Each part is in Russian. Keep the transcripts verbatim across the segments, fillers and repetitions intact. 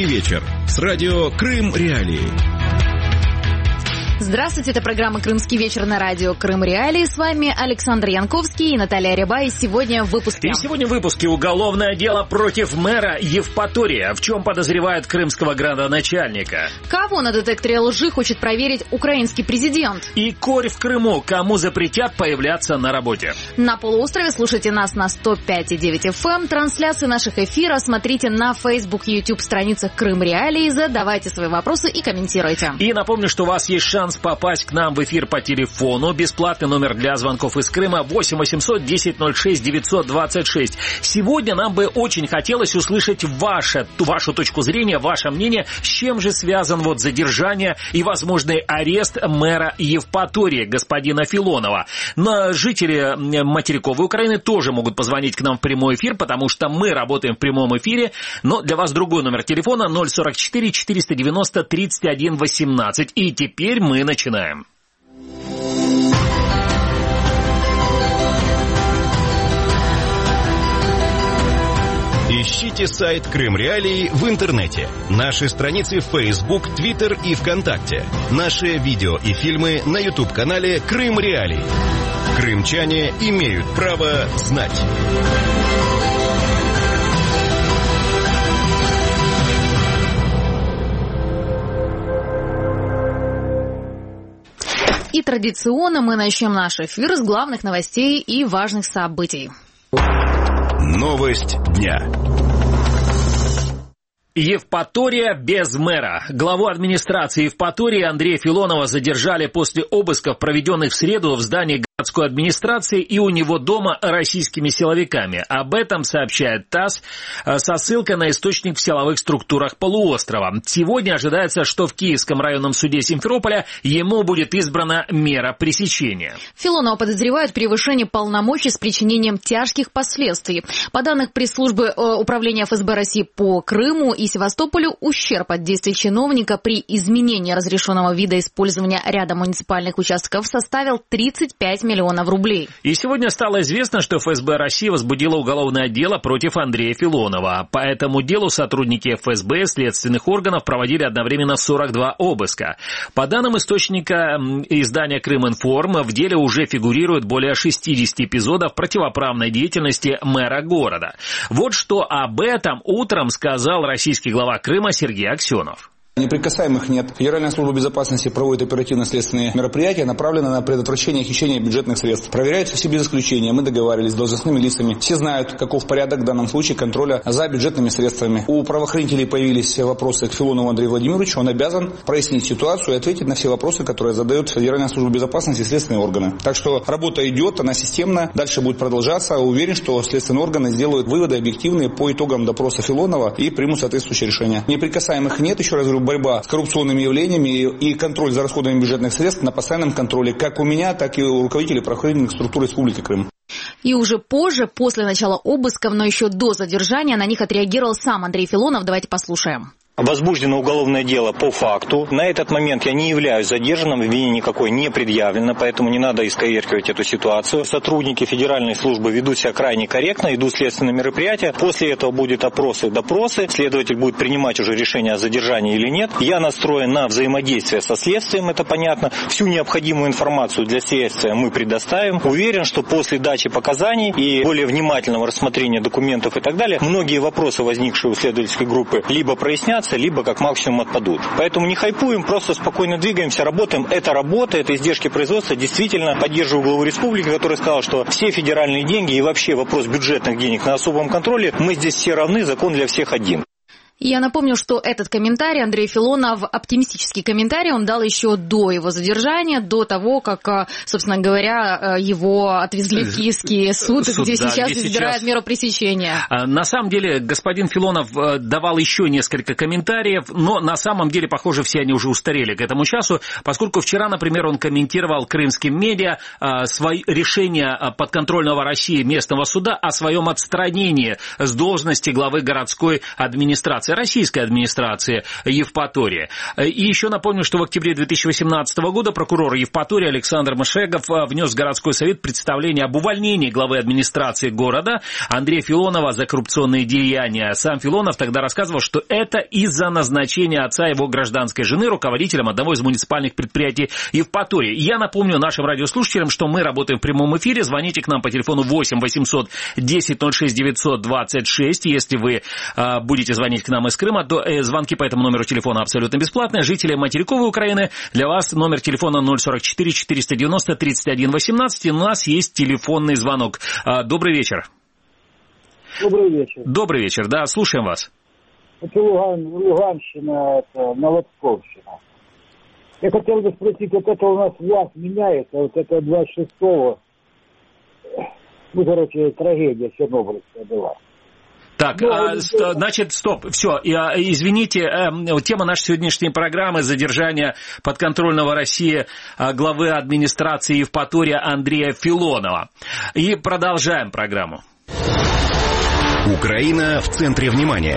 «Крымский вечер» с радио «Крым Реалии». Здравствуйте, это программа «Крымский вечер» на радио «Крым Реалии». С вами Александр Янковский и Наталья Ряба. И сегодня в выпуске... И сегодня в выпуске уголовное дело против мэра Евпатория. В чем подозревают крымского градоначальника? Кого на детекторе лжи хочет проверить украинский президент? И корь в Крыму. Кому запретят появляться на работе? На полуострове слушайте нас на сто пять и девять эф эм. Трансляции наших эфиров смотрите на Facebook и YouTube страницах «Крым Реалии». Задавайте свои вопросы и комментируйте. И напомню, что у вас есть шанс попасть к нам в эфир по телефону. Бесплатный номер для звонков из Крыма восемь восемьсот десять ноль шесть девятьсот двадцать шесть. Сегодня нам бы очень хотелось услышать ваше, вашу точку зрения, ваше мнение, с чем же связан вот задержание и возможный арест мэра Евпатории, господина Филонова. Но жители материковой Украины тоже могут позвонить к нам в прямой эфир, потому что мы работаем в прямом эфире. Но для вас другой номер телефона ноль сорок четыре четыреста девяносто тридцать один восемнадцать. И теперь мы начинаем. Ищите сайт «Крым Реалии» в интернете. Наши страницы в Facebook, Twitter и ВКонтакте. Наши видео и фильмы на YouTube-канале «Крым Реалии». Крымчане имеют право знать. И традиционно мы начнем наш эфир с главных новостей и важных событий. Новость дня. Евпатория без мэра. Главу администрации Евпатории Андрея Филонова задержали после обысков, проведенных в среду в здании городской администрации и у него дома российскими силовиками. Об этом сообщает ТАСС со ссылкой на источник в силовых структурах полуострова. Сегодня ожидается, что в Киевском районном суде Симферополя ему будет избрана мера пресечения. Филонова подозревают в превышении полномочий с причинением тяжких последствий. По данным пресс-службы управления эф эс бэ России по Крыму и Севастополю, ущерб от действий чиновника при изменении разрешенного вида использования ряда муниципальных участков составил тридцать пять миллионов рублей. И сегодня стало известно, что эф эс бэ России возбудила уголовное дело против Андрея Филонова. По этому делу сотрудники эф эс бэ следственных органов проводили одновременно сорок два обыска. По данным источника издания «Крыминформ», в деле уже фигурирует более шестьдесят эпизодов противоправной деятельности мэра города. Вот что об этом утром сказал российский Российский глава Крыма Сергей Аксенов. Неприкасаемых нет. Федеральная служба безопасности проводит оперативно-следственные мероприятия, направленные на предотвращение хищения бюджетных средств. Проверяются все без исключения. Мы договаривались с должностными лицами. Все знают, каков порядок в данном случае контроля за бюджетными средствами. У правоохранителей появились вопросы к Филонову Андрею Владимировичу. Он обязан прояснить ситуацию и ответить на все вопросы, которые задает Федеральная служба безопасности и следственные органы. Так что работа идет, она системна, дальше будет продолжаться. Уверен, что следственные органы сделают выводы объективные по итогам допроса Филонова и примут соответствующее решение. Неприкасаемых нет, еще раз говорю, борьба с коррупционными явлениями и контроль за расходами бюджетных средств на постоянном контроле как у меня, так и у руководителей правоохранительных структур Республики Крым. И уже позже, после начала обысков, но еще до задержания, на них отреагировал сам Андрей Филонов. Давайте послушаем. Возбуждено уголовное дело по факту. На этот момент я не являюсь задержанным, вине никакой не предъявлено, поэтому не надо исковеркивать эту ситуацию. Сотрудники федеральной службы ведут себя крайне корректно, идут следственные мероприятия. После этого будут опросы, допросы. Следователь будет принимать уже решение о задержании или нет. Я настроен на взаимодействие со следствием, это понятно. Всю необходимую информацию для следствия мы предоставим. Уверен, что после дачи показаний и более внимательного рассмотрения документов и так далее, многие вопросы, возникшие у следовательской группы, либо прояснятся, либо как максимум отпадут. Поэтому не хайпуем, просто спокойно двигаемся, работаем. Это работа, это издержки производства. Действительно, поддерживаю главу республики, который сказал, что все федеральные деньги и вообще вопрос бюджетных денег на особом контроле, мы здесь все равны, закон для всех один. Я напомню, что этот комментарий Андрей Филонов, оптимистический комментарий, он дал еще до его задержания, до того, как, собственно говоря, его отвезли в Киевский суд, суд где да, сейчас где избирают сейчас... меру пресечения. На самом деле, господин Филонов давал еще несколько комментариев, но на самом деле, похоже, все они уже устарели к этому часу, поскольку вчера, например, он комментировал крымским медиа свои решения подконтрольного России местного суда о своем отстранении с должности главы городской администрации. администрации, российской администрации Евпатории. И еще напомню, что в октябре две тысячи восемнадцатого года прокурор Евпатории Александр Мышегов внес в городской совет представление об увольнении главы администрации города Андрея Филонова за коррупционные деяния. Сам Филонов тогда рассказывал, что это из-за назначения отца его гражданской жены руководителем одного из муниципальных предприятий Евпатории. Я напомню нашим радиослушателям, что мы работаем в прямом эфире. Звоните к нам по телефону восемь восемьсот десять ноль шесть девятьсот двадцать шесть. Если вы э, будете звонить к нам из Крыма, то э, звонки по этому номеру телефона абсолютно бесплатные. Жители материковой Украины, для вас номер телефона ноль сорок четыре четыреста девяносто тридцать один восемнадцать. И у нас есть телефонный звонок. Э, добрый вечер. Добрый вечер. Добрый вечер, да, слушаем вас. Это Луган, Луганщина, это Новодковщина. Я хотел бы спросить, вот это у нас власть меняется, вот это двадцать шестого, ну, короче, трагедия Чернобыльская была. Так, ну, а, ст- значит, стоп, все, а, извините, а, тема нашей сегодняшней программы — задержание подконтрольного России а, главы администрации Евпатории Андрея Филонова. И продолжаем программу. Украина в центре внимания.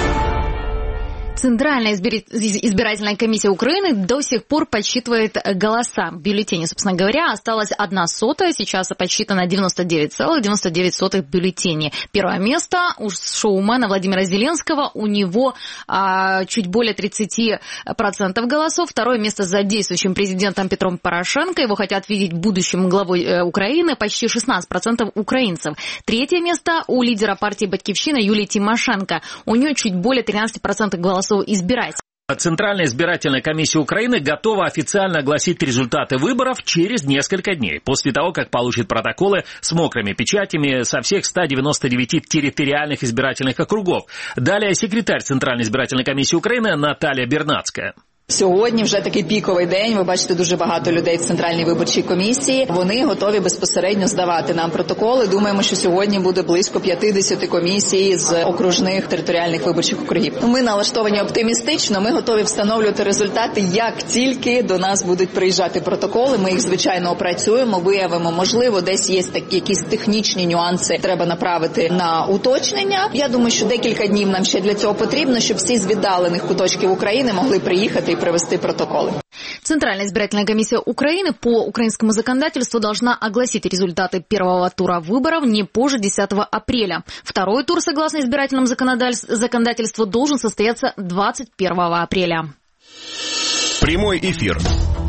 Центральная избирательная комиссия Украины до сих пор подсчитывает голоса. В бюллетене, собственно говоря, осталась одна сотая. Сейчас подсчитано девяносто девять целых девяносто девять сотых бюллетеней. Первое место у шоумена Владимира Зеленского. У него а, чуть более тридцать процентов голосов. Второе место за действующим президентом Петром Порошенко. Его хотят видеть будущим главой э, Украины. Почти шестнадцать процентов украинцев. Третье место у лидера партии «Батькивщина» Юлии Тимошенко. У нее чуть более тринадцать процентов голосов избирать. Центральная избирательная комиссия Украины готова официально огласить результаты выборов через несколько дней, после того, как получит протоколы с мокрыми печатями со всех ста девяноста девяти территориальных избирательных округов. Далее секретарь Центральной избирательной комиссии Украины Наталія Бернацька. Сьогодні вже такий піковий день, ви бачите дуже багато людей в Центральній виборчій комісії. Вони готові безпосередньо здавати нам протоколи. Думаємо, що сьогодні буде близько п'ятдесят комісій з окружних територіальних виборчих округів. Ми налаштовані оптимістично, ми готові встановлювати результати, як тільки до нас будуть приїжджати протоколи. Ми їх, звичайно, опрацюємо, виявимо, можливо, десь є такі якісь технічні нюанси, треба направити на уточнення. Я думаю, що декілька днів нам ще для цього потрібно, щоб всі з віддалених куточків України могли приїхати провести протоколы. Центральная избирательная комиссия Украины по украинскому законодательству должна огласить результаты первого тура выборов не позже десятого апреля. Второй тур, согласно избирательному законодательству, должен состояться двадцать первого апреля. Прямой эфир.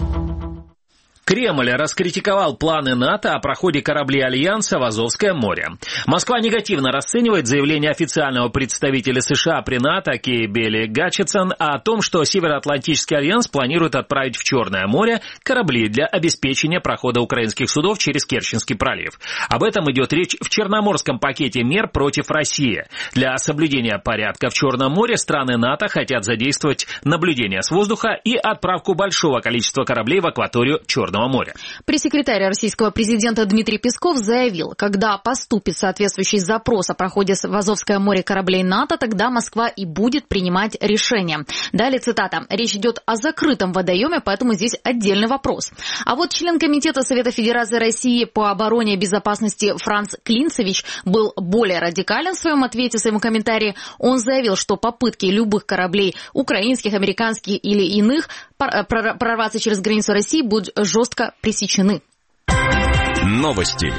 Кремль раскритиковал планы НАТО о проходе кораблей Альянса в Азовское море. Москва негативно расценивает заявление официального представителя США при НАТО Кей Белли Гатчинсон о том, что Североатлантический альянс планирует отправить в Черное море корабли для обеспечения прохода украинских судов через Керченский пролив. Об этом идет речь в Черноморском пакете мер против России. Для соблюдения порядка в Черном море страны НАТО хотят задействовать наблюдение с воздуха и отправку большого количества кораблей в акваторию Черного моря. Пресс-секретарь российского президента Дмитрий Песков заявил, когда поступит соответствующий запрос о проходе в Азовское море кораблей НАТО, тогда Москва и будет принимать решение. Далее цитата. Речь идет о закрытом водоеме, поэтому здесь отдельный вопрос. А вот член Комитета Совета Федерации России по обороне и безопасности Франц Клинцевич был более радикален в своем ответе, в своем комментарии. Он заявил, что попытки любых кораблей, украинских, американских или иных, прорваться через границу России будут жестко пресечены. Новости.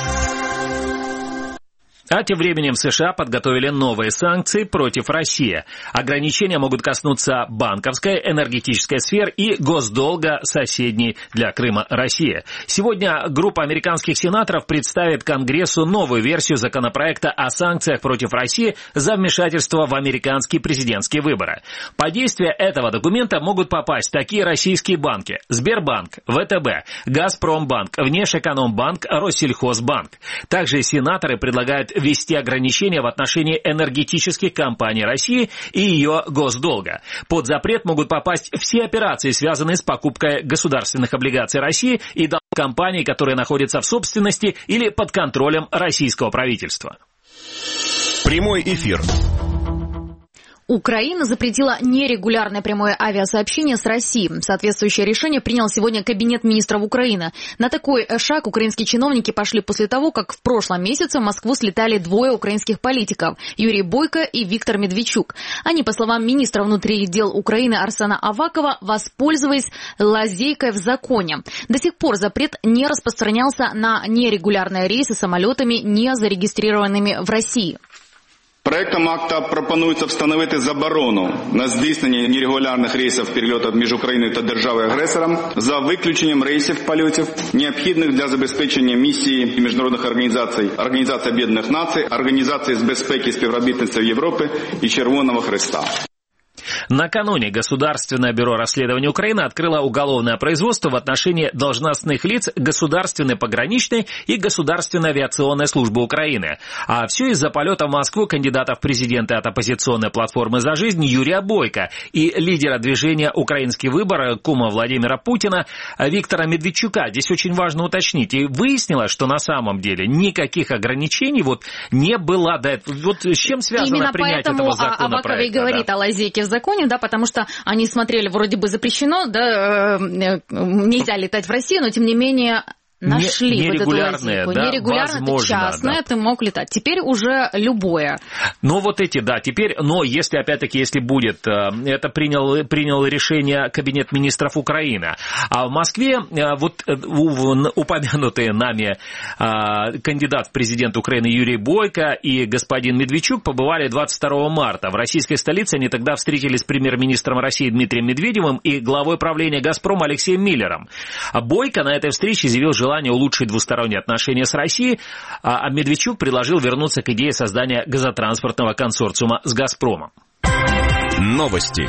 А тем временем США подготовили новые санкции против России. Ограничения могут коснуться банковской, энергетической сфер и госдолга соседней для Крыма России. Сегодня группа американских сенаторов представит Конгрессу новую версию законопроекта о санкциях против России за вмешательство в американские президентские выборы. Под действие этого документа могут попасть такие российские банки: Сбербанк, ВТБ, Газпромбанк, Внешэкономбанк, Россельхозбанк. Также сенаторы предлагают ввести ограничения в отношении энергетических компаний России и ее госдолга. Под запрет могут попасть все операции, связанные с покупкой государственных облигаций России и долгов компаний, которые находятся в собственности или под контролем российского правительства. Прямой эфир. Украина запретила нерегулярное прямое авиасообщение с Россией. Соответствующее решение принял сегодня Кабинет министров Украины. На такой шаг украинские чиновники пошли после того, как в прошлом месяце в Москву слетали двое украинских политиков – Юрий Бойко и Виктор Медведчук. Они, по словам министра внутренних дел Украины Арсена Авакова, воспользовались лазейкой в законе. До сих пор запрет не распространялся на нерегулярные рейсы самолетами, не зарегистрированными в России. Проектом акта пропонується встановити заборону на здійснення нерегулярних рейсів перельотів між Україною та державою-агресором за виключенням рейсів польотів, необхідних для забезпечення місії міжнародних організацій, Організації Об'єднаних Націй, Організації з безпеки і співробітництва Європи і Червоного Хреста. Накануне Государственное бюро расследований Украины открыло уголовное производство в отношении должностных лиц Государственной пограничной и Государственной авиационной службы Украины. А все из-за полета в Москву кандидата в президенты от оппозиционной платформы «За жизнь» Юрия Бойко и лидера движения «Украинский выбор» кума Владимира Путина Виктора Медведчука. Здесь очень важно уточнить. И выяснилось, что на самом деле никаких ограничений вот не было. Да, вот с чем связано Именно принятие этого законопроекта? Именно поэтому Аваков и говорит да. о лазейке в законе, да, потому что они смотрели, вроде бы запрещено, да, нельзя летать в Россию, но тем не менее нашли не, вот эту лазейку. Да, нерегулярно, возможно, это частное, да. ты мог летать. Теперь уже любое. Ну вот эти, да, теперь, но если, опять-таки, если будет, это принял, принял решение Кабинет министров Украины. А в Москве вот упомянутые нами кандидат в президенты Украины Юрий Бойко и господин Медведчук побывали двадцать второго марта. В российской столице они тогда встретились с премьер-министром России Дмитрием Медведевым и главой правления «Газпрома» Алексеем Миллером. А Бойко на этой встрече заявил желание улучшить двусторонние отношения с Россией, а Медведчук предложил вернуться к идее создания газотранспортного консорциума с «Газпромом». Новости.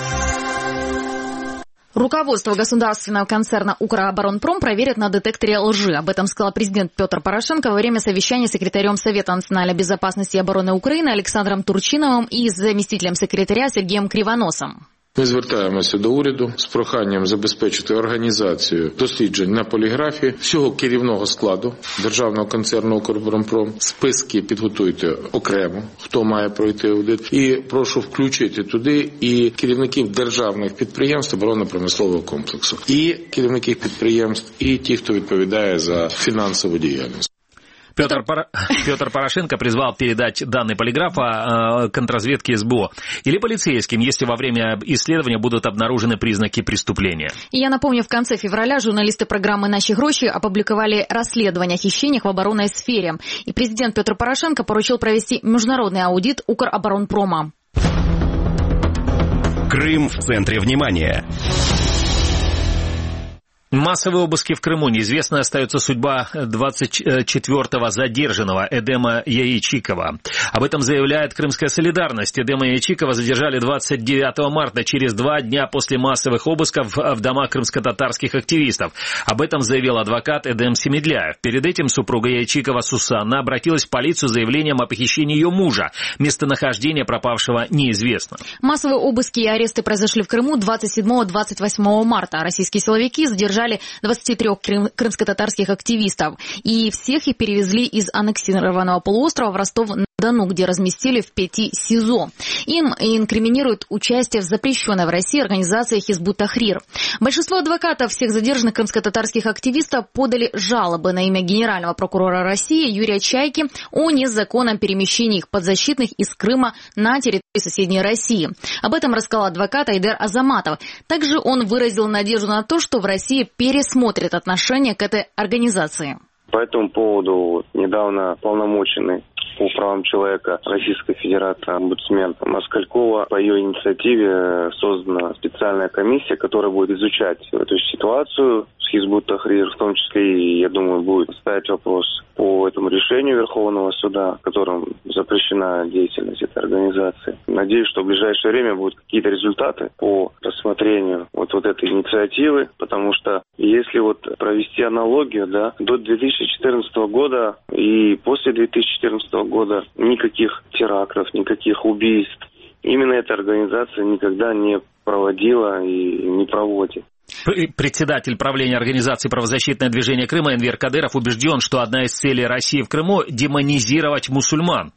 Руководство государственного концерна «Укроборонпром» проверят на детекторе лжи. Об этом сказал президент Петр Порошенко во время совещания с секретарем Совета национальной безопасности и обороны Украины Александром Турчиновым и заместителем секретаря Сергеем Кривоносом. Ми звертаємося до уряду з проханням забезпечити організацію досліджень на поліграфі всього керівного складу державного концерну «Укроборонпром». Списки підготуйте окремо, хто має пройти аудит. І прошу включити туди і керівників державних підприємств оборонно-промислового комплексу, і керівників підприємств, і ті, хто відповідає за фінансову діяльність. Петр, Пор... Петр Порошенко призвал передать данные полиграфа контрразведке эс бэ о или полицейским, если во время исследования будут обнаружены признаки преступления. Я напомню, в конце февраля журналисты программы «Наши гроши» опубликовали расследование о хищениях в оборонной сфере. И президент Петр Порошенко поручил провести международный аудит «Укроборонпрома». Крым в центре внимания. Массовые обыски в Крыму. Неизвестной остается судьба двадцать четвёртого задержанного Эдема Яичикова. Об этом заявляет Крымская солидарность. Эдема Яичикова задержали двадцать девятого марта, через два дня после массовых обысков в домах крымско-татарских активистов. Об этом заявил адвокат Эдем Семедляев. Перед этим супруга Яичикова Сусанна обратилась в полицию с заявлением о похищении ее мужа. Местонахождение пропавшего неизвестно. Массовые обыски и аресты произошли в Крыму двадцать седьмого — двадцать восьмого марта. Российские силовики задержали двадцать три крым- крымско-татарских активистов. И всех их перевезли из аннексированного полуострова в Ростов-на-Дону, где разместили в пяти СИЗО. Им инкриминируют участие в запрещенной в России организации Хизбут Тахрир. Большинство адвокатов всех задержанных крымско-татарских активистов подали жалобы на имя генерального прокурора России Юрия Чайки о незаконном перемещении их подзащитных из Крыма на территорию соседней России. Об этом рассказал адвокат Айдер Азаматов. Также он выразил надежду на то, что в России пересмотрят отношение к этой организации. По этому поводу недавно полномоченный по правам человека Российской Федерации омбудсмен Москалькова, по ее инициативе создана специальная комиссия, которая будет изучать эту ситуацию с Хизбут Тахрир, в том числе и, я думаю, будет ставить вопрос по этому решению Верховного суда, которым запрещена деятельность этой организации. Надеюсь, что в ближайшее время будут какие-то результаты по рассмотрению вот, вот этой инициативы, потому что если вот провести аналогию, да, до две тысячи четырнадцатого года и после две тысячи четырнадцатого года никаких терактов, никаких убийств. Именно эта организация никогда не проводила и не проводит. Председатель правления организации «Правозащитное движение Крыма» Энвер Кадыров убежден, что одна из целей России в Крыму – демонизировать мусульман.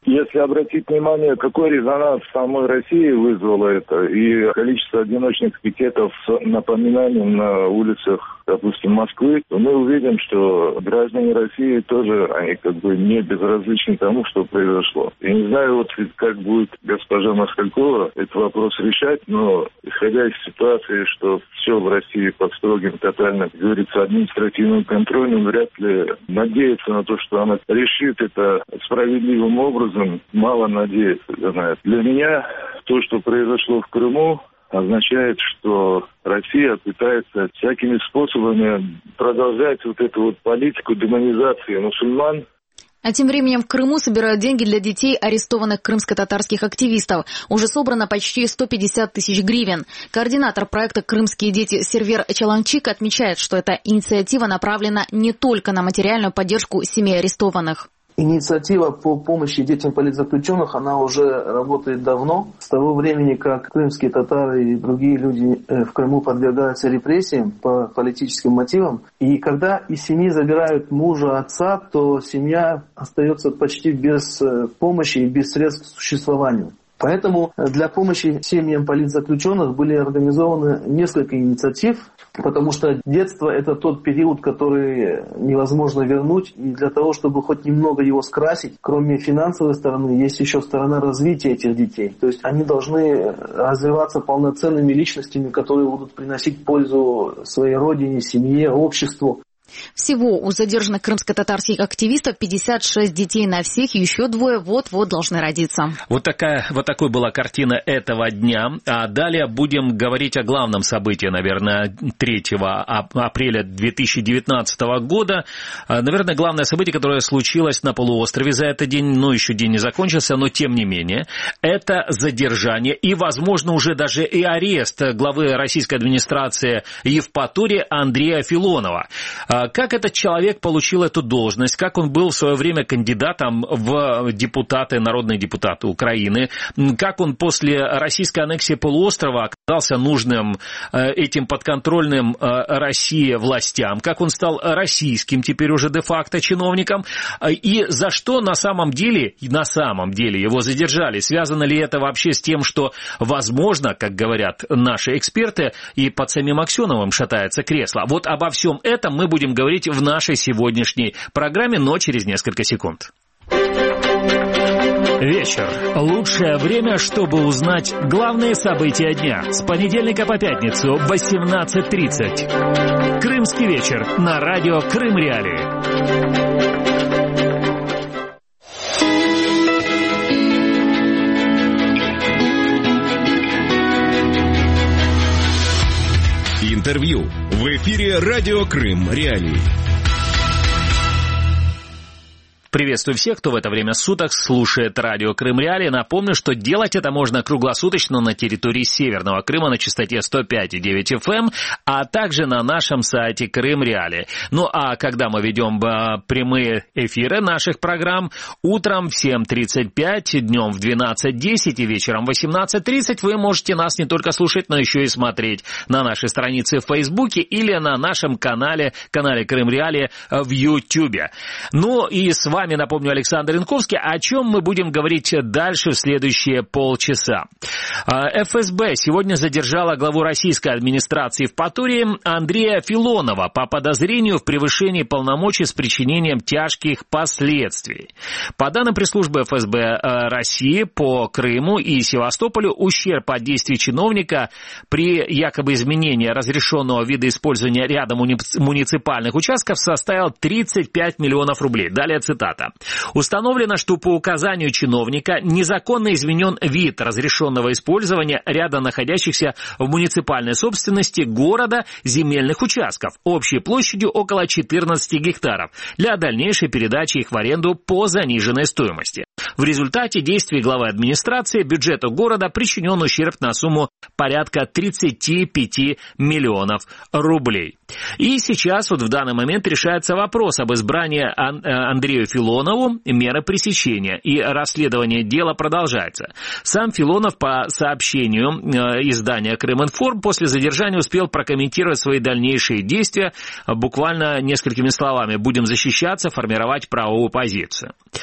Если обратить внимание, какой резонанс в самой России вызвало это, и количество одиночных пикетов с напоминанием на улицах, допустим, Москвы, то мы увидим, что граждане России тоже, они как бы не безразличны тому, что произошло. Я не знаю, вот как будет госпожа Москалькова этот вопрос решать, но исходя из ситуации, что все в России под строгим, тотально, как говорится, административным контролем, вряд ли надеяться на то, что она решит это справедливым образом, мало надеяться на это. Для меня то, что произошло в Крыму, означает, что Россия пытается всякими способами продолжать вот эту вот политику демонизации мусульман. А тем временем в Крыму собирают деньги для детей арестованных крымско-татарских активистов. Уже собрано почти сто пятьдесят тысяч гривен. Координатор проекта «Крымские дети» Сервер Чаланчик отмечает, что эта инициатива направлена не только на материальную поддержку семей арестованных. Инициатива по помощи детям политзаключенных, она уже работает давно. С того времени, как крымские татары и другие люди в Крыму подвергаются репрессиям по политическим мотивам. И когда из семьи забирают мужа, отца, то семья остается почти без помощи и без средств к существованию. Поэтому для помощи семьям политзаключенных были организованы несколько инициатив, потому что детство – это тот период, который невозможно вернуть. И для того, чтобы хоть немного его скрасить, кроме финансовой стороны, есть еще сторона развития этих детей. То есть они должны развиваться полноценными личностями, которые будут приносить пользу своей родине, семье, обществу. Всего у задержанных крымско-татарских активистов пятьдесят шесть детей на всех, еще двое вот-вот должны родиться. Вот такая, вот такой была картина этого дня. А далее будем говорить о главном событии, наверное, третьего апреля две тысячи девятнадцатого года. Наверное, главное событие, которое случилось на полуострове за этот день, ну, еще день не закончился, но тем не менее, это задержание и, возможно, уже даже и арест главы российской администрации Евпатории Андрея Филонова. Как этот человек получил эту должность, как он был в свое время кандидатом в депутаты, народные депутаты Украины, как он после российской аннексии полуострова оказался нужным этим подконтрольным России властям, как он стал российским теперь уже де-факто чиновником, и за что на самом деле, на самом деле его задержали. Связано ли это вообще с тем, что, возможно, как говорят наши эксперты, и под самим Аксеновым шатается кресло. Вот обо всем этом мы будем говорить в нашей сегодняшней программе, но через несколько секунд. Вечер. Лучшее время, чтобы узнать главные события дня. С понедельника по пятницу в восемнадцать тридцать. Крымский вечер на радио Крым Реалии. Интервью. В эфире радио Крым Реалии. Приветствую всех, кто в это время суток слушает радио Крым Реалии. Напомню, что делать это можно круглосуточно на территории Северного Крыма на частоте сто пять и девять эф эм, а также на нашем сайте Крым Реалии. Ну а когда мы ведем прямые эфиры наших программ, утром в семь тридцать пять, днем в двенадцать десять и вечером в восемнадцать тридцать, вы можете нас не только слушать, но еще и смотреть на нашей странице в Фейсбуке или на нашем канале, канале Крым Реалии в Ютьюбе. Ну и с вами, напомню, Александр Инковский, о чем мы будем говорить дальше в следующие полчаса. эф эс бэ сегодня задержала главу российской администрации Евпатории Андрея Филонова по подозрению в превышении полномочий с причинением тяжких последствий. По данным пресс-службы эф эс бэ России по Крыму и Севастополю, ущерб от действий чиновника при якобы изменении разрешенного вида использования ряда муниципальных участков составил тридцать пять миллионов рублей. Далее цитата. Установлено, что по указанию чиновника незаконно изменен вид разрешенного использования ряда находящихся в муниципальной собственности города земельных участков общей площадью около четырнадцати гектаров для дальнейшей передачи их в аренду по заниженной стоимости. В результате действий главы администрации бюджету города причинен ущерб на сумму порядка тридцати пяти миллионов рублей. И сейчас вот в данный момент решается вопрос об избрании Андрею Филонову меры пресечения, и расследование дела продолжается. Сам Филонов, по сообщению издания Крыминформ, после задержания успел прокомментировать свои дальнейшие действия буквально несколькими словами: «Будем защищаться, формировать правовую позицию».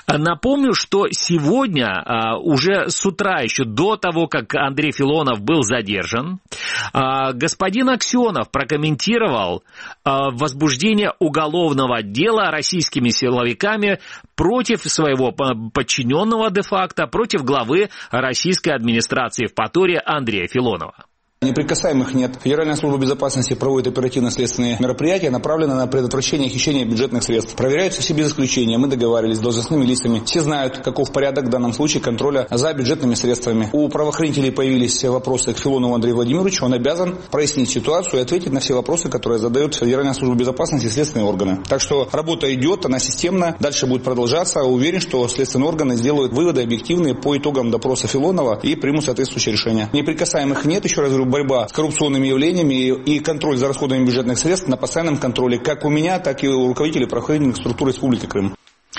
Напомню, что сегодня, уже с утра, еще до того, как Андрей Филонов был задержан, господин Аксенов прокомментировал возбуждение уголовного дела российскими силовиками против своего подчиненного де-факто, против главы российской администрации в Паторе Андрея Филонова. Неприкасаемых нет. Федеральная служба безопасности проводит оперативно-следственные мероприятия, направленные на предотвращение хищения бюджетных средств. Проверяются все без исключения. Мы договаривались с должностными лицами. Все знают, каков порядок в данном случае контроля за бюджетными средствами. У правоохранителей появились вопросы к Филонову Андрею Владимировичу. Он обязан прояснить ситуацию и ответить на все вопросы, которые задают Федеральная служба безопасности и следственные органы. Так что работа идет, она системна, дальше будет продолжаться. Уверен, что следственные органы сделают выводы объективные по итогам допроса Филонова и примут соответствующее решение. Неприкасаемых нет, еще раз говорю, борьба с коррупционными явлениями и контроль за расходами бюджетных средств на постоянном контроле как у меня, так и у руководителей правоохранительных структур Республики Крым.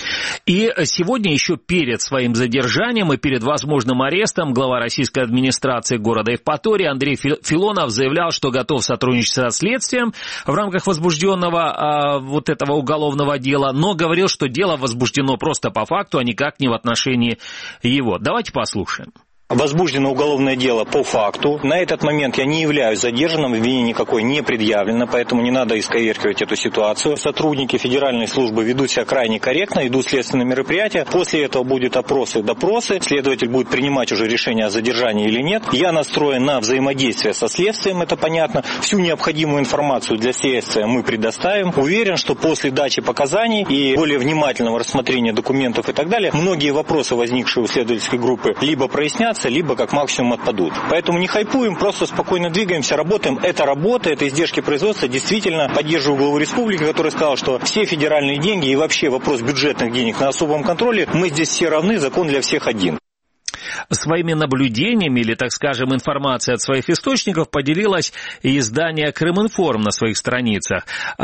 И сегодня еще перед своим задержанием и перед возможным арестом глава российской администрации города Евпатории Андрей Филонов заявлял, что готов сотрудничать со следствием в рамках возбужденного а, вот этого уголовного дела, но говорил, что дело возбуждено просто по факту, а никак не в отношении его. Давайте послушаем. Возбуждено уголовное дело по факту. На этот момент я не являюсь задержанным, вины никакой не предъявлено, поэтому не надо исковеркивать эту ситуацию. Сотрудники федеральной службы ведут себя крайне корректно, идут следственные мероприятия. После этого будут опросы, допросы. Следователь будет принимать уже решение о задержании или нет. Я настроен на взаимодействие со следствием, это понятно. Всю необходимую информацию для следствия мы предоставим. Уверен, что после дачи показаний и более внимательного рассмотрения документов и так далее, многие вопросы, возникшие у следовательской группы, либо прояснятся, либо как максимум отпадут. Поэтому не хайпуем, просто спокойно двигаемся, работаем. Это работа, это издержки производства. Действительно, поддерживаю главу республики, который сказал, что все федеральные деньги и вообще вопрос бюджетных денег на особом контроле, мы здесь все равны, закон для всех один. Своими наблюдениями или, так скажем, информацией от своих источников поделилось издание «Крыминформ» на своих страницах.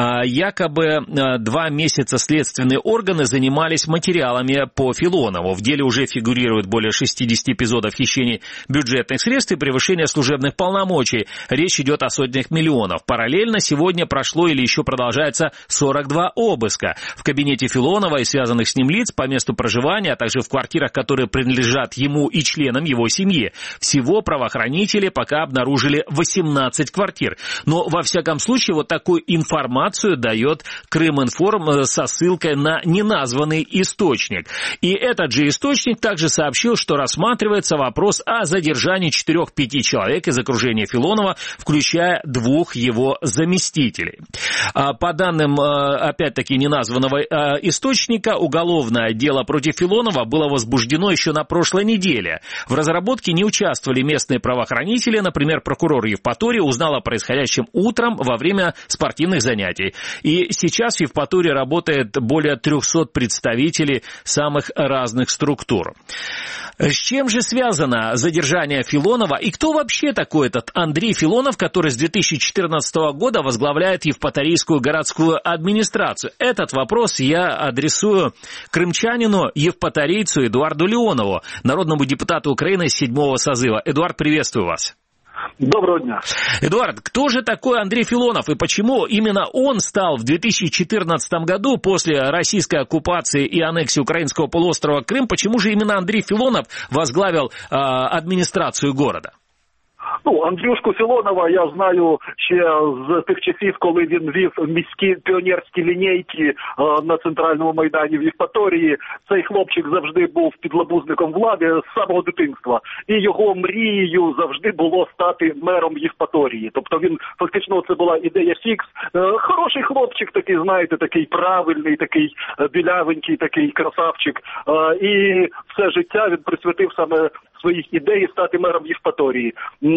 Якобы два месяца следственные органы занимались материалами по Филонову. В деле уже фигурирует более шестьдесят эпизодов хищений бюджетных средств и превышения служебных полномочий. Речь идет о сотнях миллионов. Параллельно сегодня прошло или еще продолжается сорок два обыска в кабинете Филонова и связанных с ним лиц по месту проживания, а также в квартирах, которые принадлежат ему и членам его семьи. Всего правоохранители пока обнаружили восемнадцать квартир. Но, во всяком случае, вот такую информацию дает Крыминформ со ссылкой на неназванный источник. И этот же источник также сообщил, что рассматривается вопрос о задержании четырех-пяти человек из окружения Филонова, включая двух его заместителей. По данным, опять-таки, неназванного источника, уголовное дело против Филонова было возбуждено еще на прошлой неделе. В разработке не участвовали местные правоохранители. Например, прокурор Евпатории узнал о происходящем утром во время спортивных занятий. И сейчас в Евпатории работает более трехсот представителей самых разных структур. С чем же связано задержание Филонова? И кто вообще такой этот Андрей Филонов, который с две тысячи четырнадцатого года возглавляет Евпаторийскую городскую администрацию? Этот вопрос я адресую крымчанину, евпаторийцу Эдуарду Леонову, народному депутату Украины седьмого созыва. Эдуард, приветствую вас. Доброго дня. Эдуард, кто же такой Андрей Филонов и почему именно он стал в две тысячи четырнадцатом году после российской оккупации и аннексии украинского полуострова Крым, почему же именно Андрей Филонов возглавил э, администрацию города? Ну, Андрюшку Філонова я знаю ще з тих часів, коли він вів міські піонерські лінійки е, на центральному майдані в Євпаторії. Цей хлопчик завжди був підлабузником влади з самого дитинства. І його мрією завжди було стати мером Євпаторії. Тобто він, фактично, це була ідея фікс. Е, хороший хлопчик такий, знаєте, такий правильний, такий білявенький, такий красавчик. Е, і все життя він присвятив саме своїх ідей стати мером Євпаторії.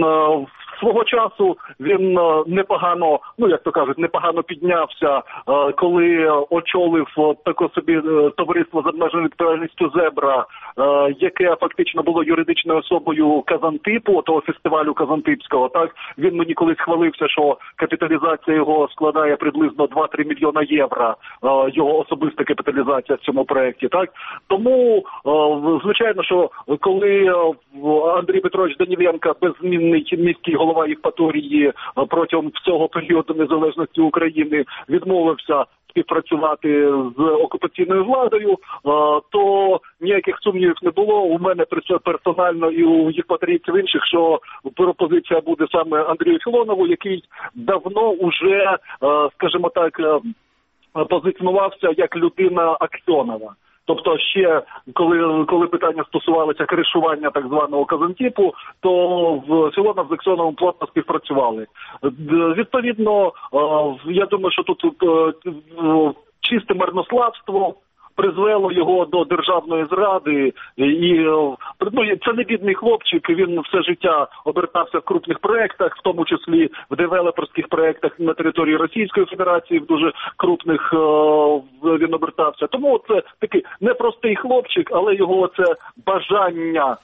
Свого часу він непогано, ну як то кажуть, непогано піднявся, коли очолив таке собі товариство з обмеженою відповідальністю «Зебра», яке фактично було юридичною особою Казантипу, того фестивалю Казантипського. Так, він мені колись хвалився, що капіталізація його складає приблизно два-три мільйона євро, його особиста капіталізація в цьому проєкті. Так, тому звичайно, що коли Андрій Петрович Даніленко, беззмінний міський голова голова Євпаторії протягом всього періоду незалежності України відмовився співпрацювати з окупаційною владою, то ніяких сумнівів не було. У мене персонально і у євпаторійців інших, що пропозиція буде саме Андрію Філонову, який давно уже, скажімо так, позиціонувався як людина Аксьонова. Тобто ще, коли, коли питання стосувалося кришування так званого Казантіпу, то в Філонов з Аксьоновим плотно співпрацювали. Відповідно, я думаю, що тут чисте марнославство призвело його до державної зради, і ну, це не бідний хлопчик, він все життя обертався в крупних проєктах, в тому числі в девелоперських проєктах на території Російської Федерації, в дуже крупних він обертався. Тому це такий непростий хлопчик, але його це бажання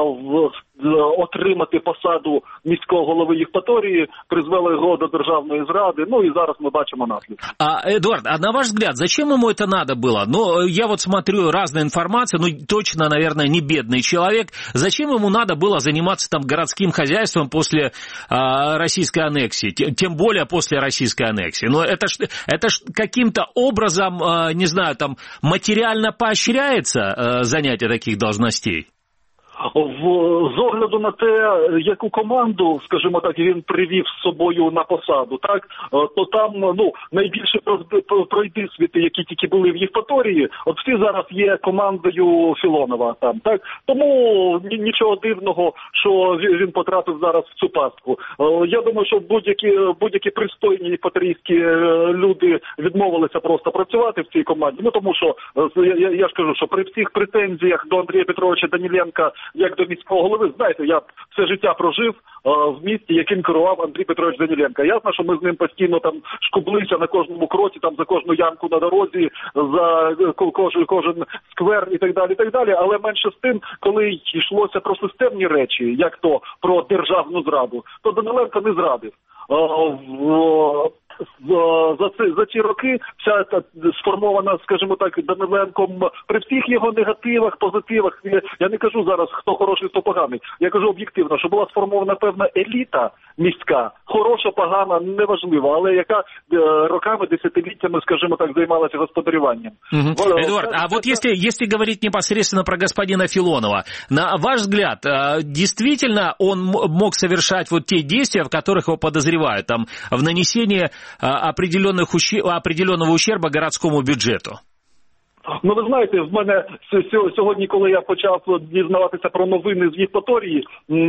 отримати посаду міського голови Євпаторії призвело его до державной зрады, ну и зараз мы бачимо наследки. А, Эдуард, а на ваш взгляд, зачем ему это надо было? Ну, я вот смотрю разную информацию, ну, точно, наверное, не бедный человек. Зачем ему надо было заниматься там городским хозяйством после а, российской аннексии? Тем более после российской аннексии. Но это ж, это ж каким-то образом, а, не знаю, там, материально поощряется а, занятие таких должностей? В, з огляду на те, яку команду, скажімо так, він привів з собою на посаду, так, то там, ну, найбільше пройдисвіти, які тільки були в Євпаторії, от всі зараз є командою Філонова там, так. Тому нічого дивного, що він потрапив зараз в цю пастку. Я думаю, що будь-які, будь-які пристойні євпаторійські люди відмовилися просто працювати в цій команді, ну, тому що, я, я ж кажу, що при всіх претензіях до Андрія Петровича Даніленка як до міського голови, знаєте, я все життя прожив а, в місті, яким керував Андрій Петрович Даніленко. Ясно, що ми з ним постійно там шкублися на кожному кроці, там за кожну ямку на дорозі, за кожен, кожен сквер і так далі, і так далі. Але менше з тим, коли йшлося про системні речі, як то про державну зраду, то Даніленко не зрадив. А, в, За ці, за ці роки вся та сформована, скажімо так, Даниленком при всіх його негативах, позитивах, я не кажу зараз, хто хороший, хто поганий, я кажу об'єктивно, що була сформована певна еліта міська, хороша, погана, неважливо, але яка роками, десятиліттями, скажімо так, займалася господарюванням. Угу. Эдуард, а вот если, если говорить непосредственно про господина Филонова, на ваш взгляд, действительно он мог совершать вот те действия, в которых его подозревают, там, в нанесении определенных ущерб, определенного ущерба городскому бюджету? Ну, ви знаєте, в мене сьогодні, коли я почав дізнаватися про новини з Євпаторії,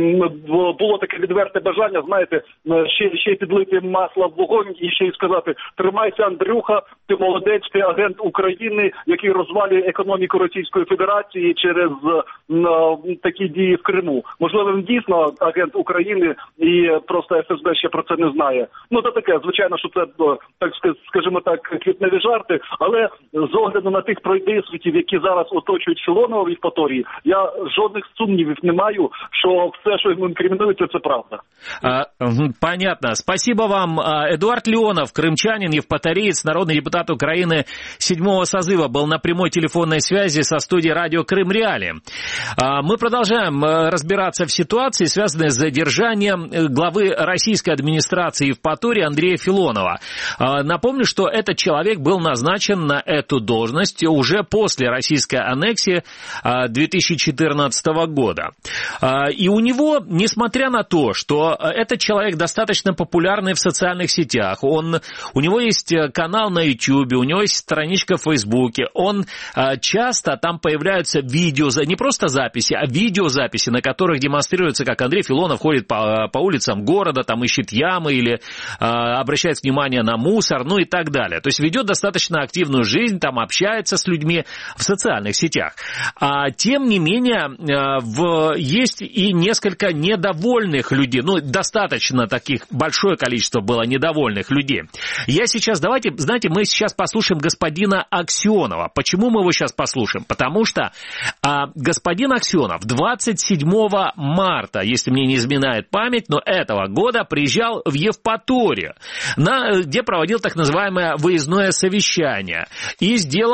було таке відверте бажання, знаєте, ще, ще підлити масла в вогонь і ще й сказати: тримайся, Андрюха, ти молодець, ти агент України, який розвалює економіку Російської Федерації через на, такі дії в Криму. Можливо, він дійсно агент України і просто еф ес бе ще про це не знає. Ну, це таке, звичайно, що це, так скажімо так, квітневі жарти, але з огляду на тих пройдисвітів, які зараз оточують Філонова в Євпаторії, я жодних сумнівів не маю, що все, що йому інкримінується, це правда. А, понятно. Спасибо вам. Эдуард Леонов, крымчанин, евпаториец, народный депутат Украины седьмого созыва, был на прямой телефонной связи со студией радио Крым Реалии. Мы продолжаем разбираться в ситуации, связанной с задержанием главы российской администрации Евпатории Андрея Филонова. Напомню, что этот человек был назначен на эту должность уже после российской аннексии две тысячи четырнадцатого года. И у него, несмотря на то, что этот человек достаточно популярный в социальных сетях, он, у него есть канал на YouTube, у него есть страничка в Фейсбуке, он часто там появляются видео, не просто записи, а видеозаписи, на которых демонстрируется, как Андрей Филонов ходит по, по улицам города, там ищет ямы или обращает внимание на мусор, ну и так далее. То есть ведет достаточно активную жизнь, там общается с людьми в социальных сетях. А, тем не менее, в, есть и несколько недовольных людей, ну, достаточно таких, большое количество было недовольных людей. Я сейчас, давайте, знаете, мы сейчас послушаем господина Аксьонова. Почему мы его сейчас послушаем? Потому что а, господин Аксьонов двадцать седьмого марта, если мне не изменяет память, но этого года приезжал в Евпаторию, на, где проводил так называемое выездное совещание и сделал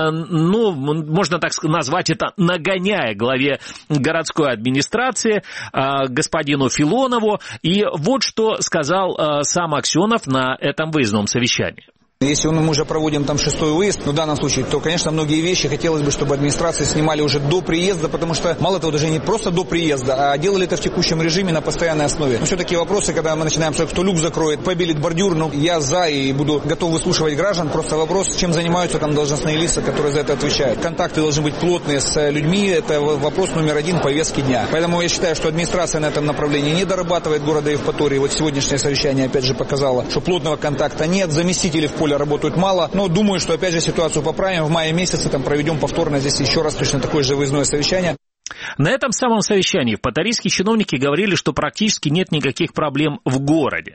ну, можно так назвать это, нагоняя главе городской администрации господину Филонову. И вот что сказал сам Аксенов на этом выездном совещании. Если мы уже проводим там шестой выезд, ну, в данном случае, то, конечно, многие вещи хотелось бы, чтобы администрации снимали уже до приезда, потому что, мало того, даже не просто до приезда, а делали это в текущем режиме на постоянной основе. Но все-таки вопросы, когда мы начинаем, кто люк закроет, побелит бордюр, ну, я за и буду готов выслушивать граждан. Просто вопрос, чем занимаются там должностные лица, которые за это отвечают. Контакты должны быть плотные с людьми, это вопрос номер один повестки дня. Поэтому я считаю, что администрация на этом направлении не дорабатывает города Евпатории. Вот сегодняшнее совещание опять же показало, что плотного контакта нет, заместителей в поле работают мало, но думаю, что опять же ситуацию поправим. В мае месяце там проведем повторно здесь еще раз точно такое же выездное совещание. На этом самом совещании евпаторийские чиновники говорили, что практически нет никаких проблем в городе.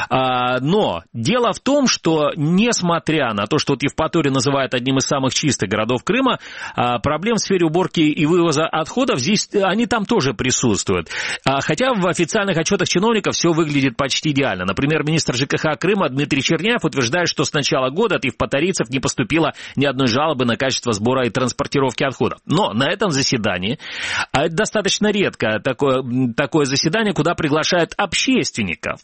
Но дело в том, что несмотря на то, что вот Евпаторию называют одним из самых чистых городов Крыма, проблем в сфере уборки и вывоза отходов здесь, они там тоже присутствуют. Хотя в официальных отчетах чиновников все выглядит почти идеально. Например, министр ЖКХ Крыма Дмитрий Черняев утверждает, что с начала года от евпаторийцев не поступило ни одной жалобы на качество сбора и транспортировки отходов. Но на этом заседании, а это достаточно редко, такое, такое заседание, куда приглашают общественников.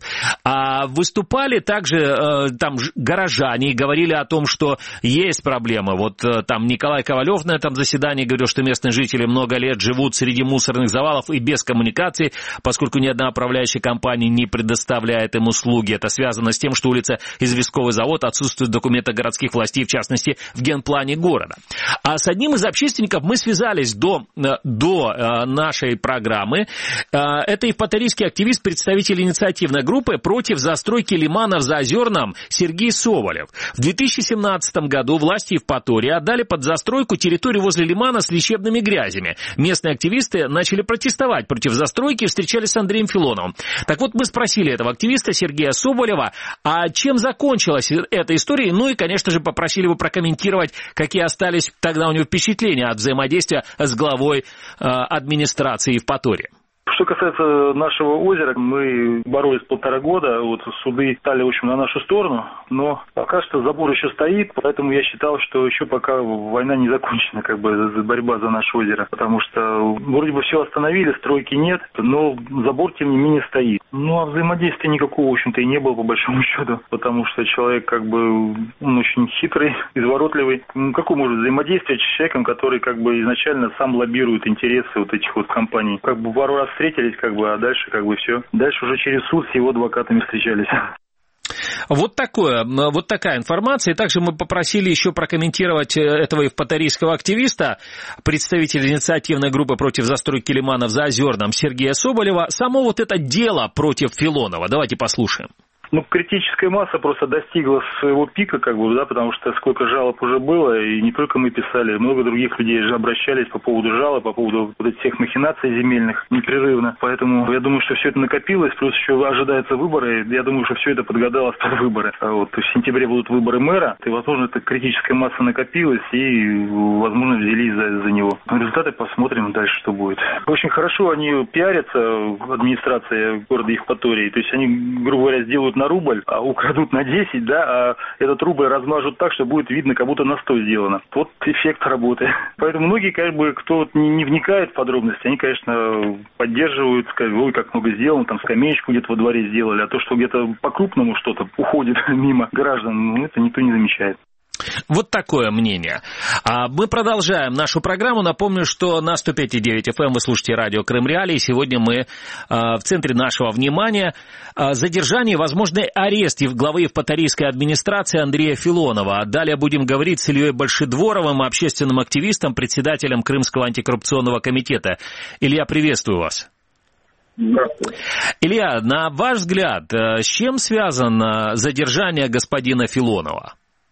А выступали также э, там горожане и говорили о том, что есть проблемы. Вот э, там Николай Ковалев на этом заседании говорил, что местные жители много лет живут среди мусорных завалов и без коммуникаций, поскольку ни одна управляющая компания не предоставляет им услуги. Это связано с тем, что улица Известковый завод отсутствует документы городских властей, в частности, в генплане города. А с одним из общественников мы связались до... до нашей программы. Это евпаторийский активист, представитель инициативной группы против застройки лимана в Заозерном Сергей Соболев. В две тысячи семнадцатом году власти Евпатории отдали под застройку территорию возле лимана с лечебными грязями. Местные активисты начали протестовать против застройки и встречались с Андреем Филоновым. Так вот, мы спросили этого активиста Сергея Соболева, а чем закончилась эта история? Ну и, конечно же, попросили его прокомментировать, какие остались тогда у него впечатления от взаимодействия с главой администрации Евпатории. Что касается нашего озера, мы боролись полтора года, вот суды стали, в общем, на нашу сторону, но пока что забор еще стоит, поэтому я считал, что еще пока война не закончена, как бы, борьба за наше озеро, потому что вроде бы все остановили, стройки нет, но забор, тем не менее, стоит. Ну, а взаимодействия никакого, в общем-то, и не было, по большому счету, потому что человек, как бы, он очень хитрый, изворотливый. Ну, какое может взаимодействие с человеком, который, как бы, изначально сам лоббирует интересы вот этих вот компаний? Как бы пару раз встретились, как бы, а дальше, как бы, все. Дальше уже через суд с его адвокатами встречались. Вот, такое, вот такая информация. И также мы попросили еще прокомментировать этого евпаторийского активиста, представителя инициативной группы против застройки лимана в Заозерном Сергея Соболева, само вот это дело против Филонова. Давайте послушаем. Ну, критическая масса просто достигла своего пика, как бы, да, потому что сколько жалоб уже было, и не только мы писали, много других людей же обращались по поводу жалоб, по поводу вот этих всех махинаций земельных непрерывно. Поэтому я думаю, что все это накопилось, плюс еще ожидаются выборы, я думаю, что все это подгадалось под выборы. А вот в сентябре будут выборы мэра, и, возможно, эта критическая масса накопилась, и, возможно, взялись за, за него. Результаты посмотрим дальше, что будет. Очень хорошо они пиарятся, администрация города Евпатории, то есть они, грубо говоря, сделают на рубль, а украдут на десять, да, а этот рубль размажут так, что будет видно, как будто на сто сделано. Вот эффект работы. Поэтому многие, как бы, кто не, не вникает в подробности, они, конечно, поддерживают, скажут, ой, как много сделано, там скамеечку где-то во дворе сделали, а то, что где-то по-крупному что-то уходит мимо граждан, ну, это никто не замечает. Вот такое мнение. Мы продолжаем нашу программу. Напомню, что на сто пять и девять эф эм вы слушаете радио Крым Реалии. Сегодня мы в центре нашего внимания задержание и возможный арест главы евпаторийской администрации Андрея Филонова. Далее будем говорить с Ильей Большедворовым, общественным активистом, председателем Крымского антикоррупционного комитета. Илья, приветствую вас. Здравствуйте. Илья, на ваш взгляд, с чем связано задержание господина Филонова?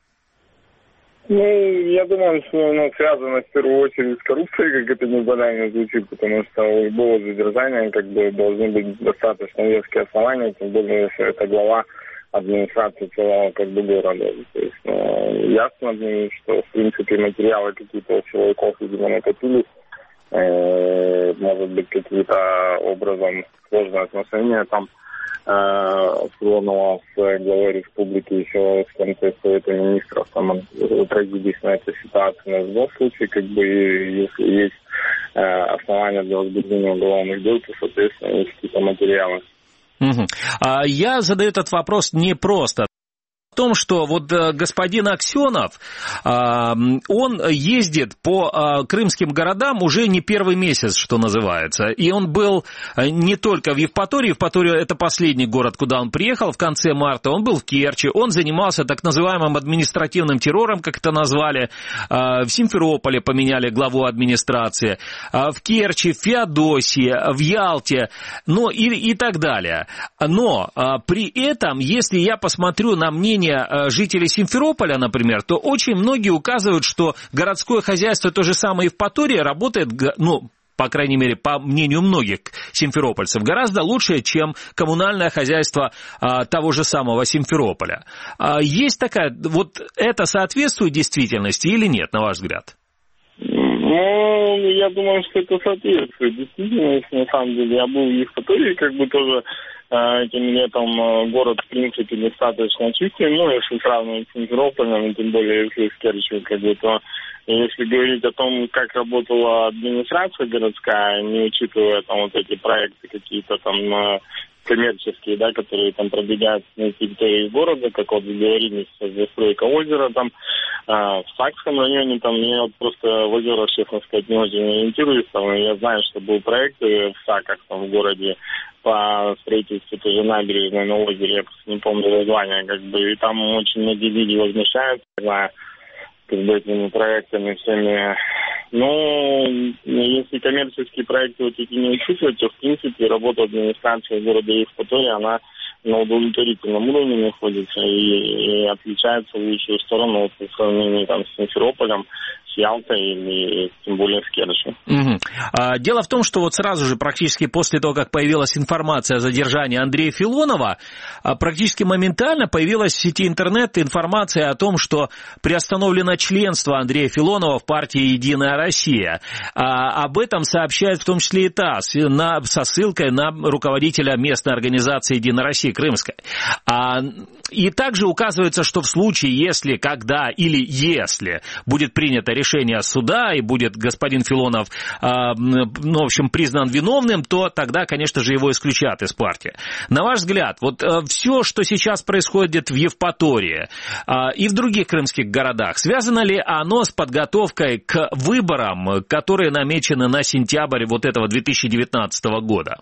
Ну, я думаю, что оно связано в первую очередь с коррупцией, как это не банально звучит, потому что у любого задержания как бы должны быть достаточно веские основания, тем более, если это глава администрации целого как бы города. То есть, ну, ясно, что в принципе материалы какие-то у человеков, видимо, накопились, э, может быть, какие-то образом сложные отношения там Филонова с главой республики еще в конце Совета министров там отразились на этой ситуации. В любом случае, как бы, если есть основания для возбуждения уголовных дел, то, соответственно, есть какие-то материалы. Угу. А я задаю этот вопрос не просто. В том, что вот господин Аксенов, он ездит по крымским городам уже не первый месяц, что называется. И он был не только в Евпатории, Евпатория – это последний город, куда он приехал в конце марта, он был в Керчи, он занимался так называемым административным террором, как это назвали, в Симферополе поменяли главу администрации, в Керчи, в Феодосии, в Ялте, ну и, и так далее. Но при этом, если я посмотрю на мнение жителей Симферополя, например, то очень многие указывают, что городское хозяйство, то же самое Евпатория, работает, ну, по крайней мере, по мнению многих симферопольцев, гораздо лучше, чем коммунальное хозяйство а, того же самого Симферополя. А, есть такая, вот это соответствует действительности или нет, на ваш взгляд? Ну, я думаю, что это соответствует действительности, на самом деле. Я был в Евпатории, как бы тоже этим летом город, в принципе, достаточно чистый, ну, если сравнивать с Симферополем, тем более, если с Керчью, как бы, то если говорить о том, как работала администрация городская, не учитывая там вот эти проекты какие-то там коммерческие, да, которые там пробегают на территории города, как вот договорились с застройка озера там, а, в Сакском районе, там, я вот просто в озерах, честно сказать, не очень ориентируюсь, там, я знаю, что был проект в Саках, там, в городе, по строительству тоже набережной на озере, я просто не помню название, как бы, и там очень многие люди возмущаются, на, как бы, этими проектами всеми. Ну, если коммерческие проекты вот эти не учитывать, то, в принципе, работа администрации города Евпатория, она на удовлетворительном уровне находится и, и отличается в лучшую сторону вот, по сравнению там, с Симферополем, с Ялтой или тем более с Керчью. Угу. А, дело в том, что вот сразу же, практически после того, как появилась информация о задержании Андрея Филонова, практически моментально появилась в сети интернет информация о том, что приостановлено членство Андрея Филонова в партии «Единая Россия». А, об этом сообщает в том числе и ТАСС на, со ссылкой на руководителя местной организации «Единая Россия» Крымской. А, и также указывается, что в случае, если, когда или если будет принято решение суда и будет господин Филонов, а, ну, в общем, признан виновным, то тогда, конечно же, его исключат из партии. На ваш взгляд, вот а, все, что сейчас происходит в Евпатории а, и в других крымских городах, связано ли оно с подготовкой к выборам, которые намечены на сентябрь вот этого две тысячи девятнадцатого года?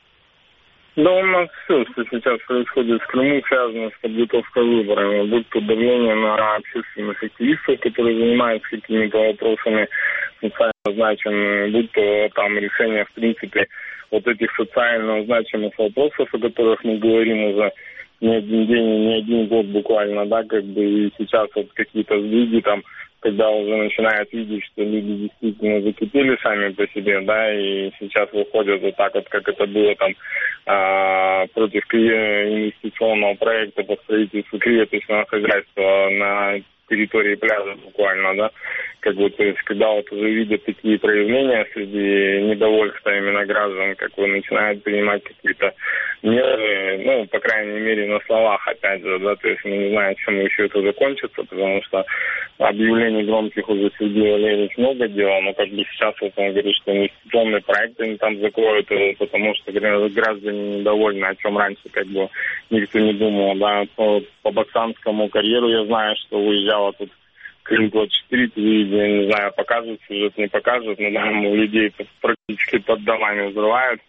Да, у нас все, что сейчас происходит в Крыму, связано с подготовкой выборов. Будь то давление на общественных активистов, которые занимаются какими-то вопросами социально значимыми, будь то там решение, в принципе, вот этих социально значимых вопросов, о которых мы говорим уже не один день, не один год буквально, да, как бы и сейчас вот какие-то сдвиги там, когда уже начинают видеть, что люди действительно закипели сами по себе, да, и сейчас выходят вот так вот, как это было там а, против инвестиционного проекта по строительству креветочного хозяйства на территории пляжа буквально, да, как бы, то есть, когда вот уже видят такие проявления среди недовольства именно граждан, как бы начинают принимать какие-то меры, ну, по крайней мере, на словах, опять же, да, то есть мы не знаем, чем еще это закончится, потому что объявлений громких уже Сергей Валерьевич много делал, но как бы сейчас вот он говорит, что инвестиционные проекты они там закроют, потому что граждане недовольны, о чем раньше как бы никто не думал, да, по, по Баксанскому карьеру я знаю, что уезжала тут Крым двадцать четыре, телевидение, не знаю, покажут сюжет, не покажут, но там у людей практически под домами взрывают,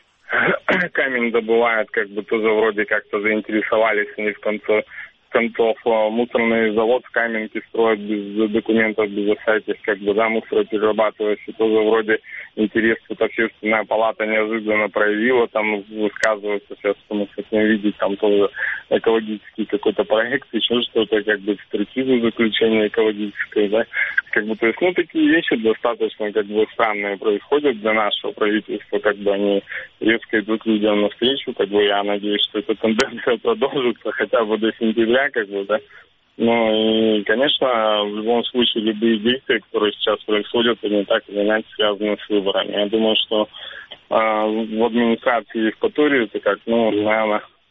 камень добывают, как бы тоже вроде как-то заинтересовались они в конце концов. Мусорный завод в Каменке строят без документов, без всяких, как бы, да, мусороперерабатывающий, тоже вроде интерес тут общественная палата неожиданно проявила, там высказывается сейчас, что мы хотим видеть, там тоже экологический какой-то проект, еще что-то, как бы, экспертизу заключения экологическое, да, как бы, то есть, ну, такие вещи достаточно, как бы, странные происходят для нашего правительства, как бы, они резко идут людям навстречу, как бы, я надеюсь, что эта тенденция продолжится хотя бы до сентября, как бы, да. Ну и, конечно, в любом случае любые действия, которые сейчас происходят, они так или иначе связаны с выборами. Я думаю, что э, в администрации Евпатории это как, ну, наверное,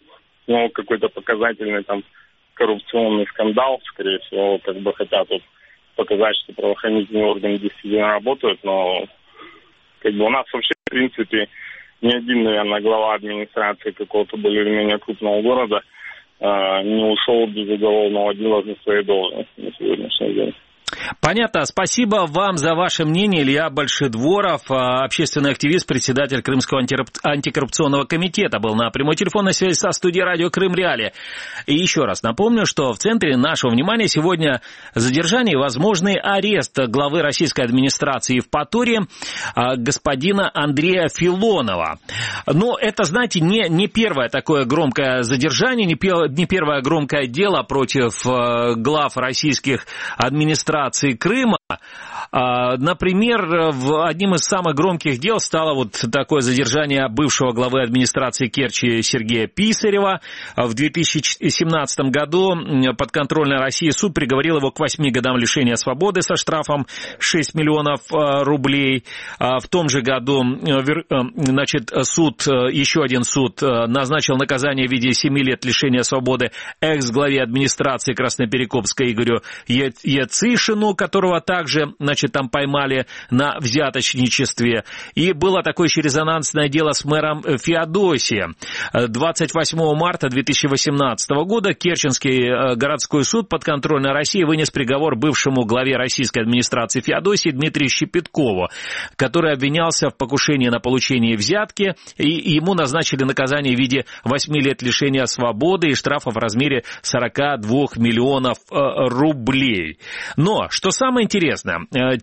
ну, какой-то показательный там коррупционный скандал, скорее всего, как бы хотят вот показать, что правоохранительные органы действительно работают, но как бы у нас вообще, в принципе, ни один, наверное, глава администрации какого-то более или менее крупного города э, не ушел без уголовного дела за своей должности на сегодняшний день. Понятно. Спасибо вам за ваше мнение. Илья Большедворов, общественный активист, председатель Крымского антикоррупционного комитета, был на прямой телефонной связи со студией радио Крым Реали. И еще раз напомню, что в центре нашего внимания сегодня задержание и возможный арест главы российской администрации Евпатории господина Андрея Филонова. Но это, знаете, не, не первое такое громкое задержание, не, не первое громкое дело против глав российских администраций Крыма. Например, одним из самых громких дел стало вот такое задержание бывшего главы администрации Керчи Сергея Писарева. В две тысячи семнадцатом году подконтрольная России суд приговорил его к восьми годам лишения свободы со штрафом шесть миллионов рублей. В том же году, значит, суд, еще один суд назначил наказание в виде семи лет лишения свободы экс-главе администрации Красноперекопска Игорю Яцишину, которого также, значит, там поймали на взяточничестве. И было такое еще резонансное дело с мэром Феодосием. двадцать восьмого марта две тысячи восемнадцатого года Керченский городской суд подконтрольной России вынес приговор бывшему главе российской администрации Феодосии Дмитрию Щепеткову, который обвинялся в покушении на получение взятки, и ему назначили наказание в виде восьми лет лишения свободы и штрафа в размере сорока двух миллионов рублей. Но, что самое интересное,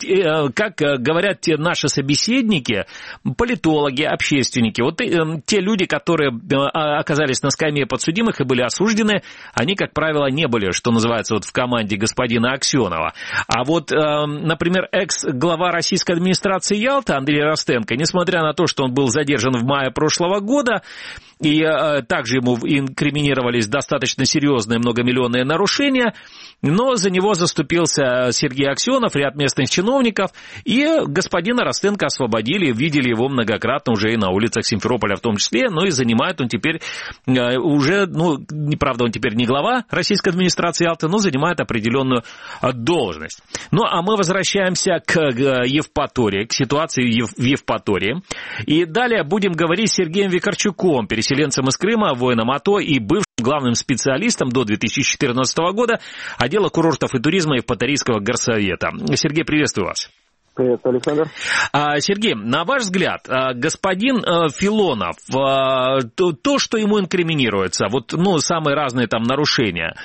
как говорят те наши собеседники, политологи, общественники, вот те люди, которые оказались на скамье подсудимых и были осуждены, они, как правило, не были, что называется, вот в команде господина Аксенова. А вот, например, экс-глава российской администрации Ялты Андрей Ростенко, несмотря на то, что он был задержан в мае прошлого года, и также ему инкриминировались достаточно серьезные многомиллионные нарушения, но за него заступился Сергей Аксенов, ряд местных чиновников, и господина Ростенко освободили, видели его многократно уже и на улицах Симферополя в том числе, но и занимает он теперь уже, ну, неправда, он теперь не глава российской администрации Ялты, но занимает определенную должность. Ну, а мы возвращаемся к Евпатории, к ситуации в Евпатории, и далее будем говорить с Сергеем Викарчуком, переселенцем из Крыма, воином АТО и бывшим главным специалистом до две тысячи четырнадцатого года отдела курортов и туризма Евпаторийского горсовета. Сергей, приветствую вас. Привет, Александр. Сергей, на ваш взгляд, господин Филонов, то, что ему инкриминируется, вот, ну, самые разные там нарушения,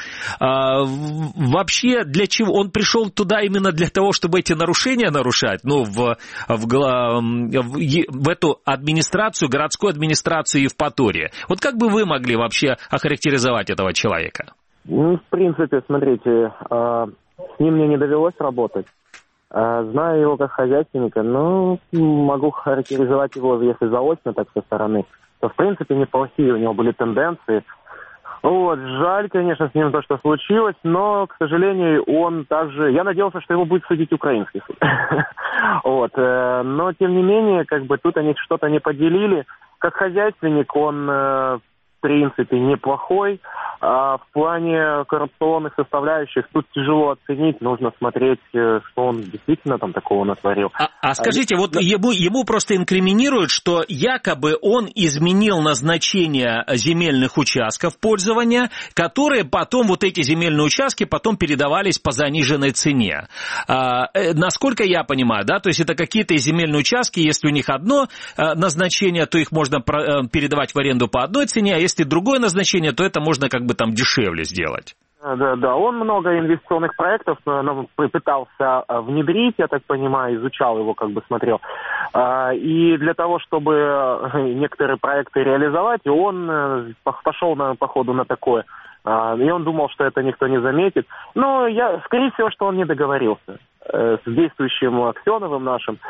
вообще для чего? Он пришел туда именно для того, чтобы эти нарушения нарушать, ну, в, в, в, в эту администрацию, городскую администрацию Евпатории. Вот как бы вы могли вообще охарактеризовать этого человека? Ну, в принципе, смотрите, с ним мне не довелось работать. Знаю его как хозяйственника, но могу характеризовать его, если заочно, так со стороны, то, в принципе, неплохие у него были тенденции. Вот, жаль, конечно, с ним то, что случилось, но, к сожалению, он также... Я надеялся, что его будет судить украинский суд. Вот, но, тем не менее, как бы тут они что-то не поделили. Как хозяйственник он, в принципе, неплохой. А в плане коррупционных составляющих тут тяжело оценить, нужно смотреть, что он действительно там такого натворил. А, а скажите, а, вот да. ему, ему просто инкриминируют, что якобы он изменил назначение земельных участков пользования, которые потом, вот эти земельные участки, потом передавались по заниженной цене. А, э, насколько я понимаю, да, то есть это какие-то земельные участки, если у них одно э, назначение, то их можно про, э, передавать в аренду по одной цене, а если другое назначение, то это можно как бы там дешевле сделать. Да, да, он много инвестиционных проектов пытался внедрить, я так понимаю, изучал его, как бы смотрел. И для того, чтобы некоторые проекты реализовать, он пошел на, по ходу на такое. И он думал, что это никто не заметит. Но я, скорее всего, что он не договорился с действующим Аксеновым нашим.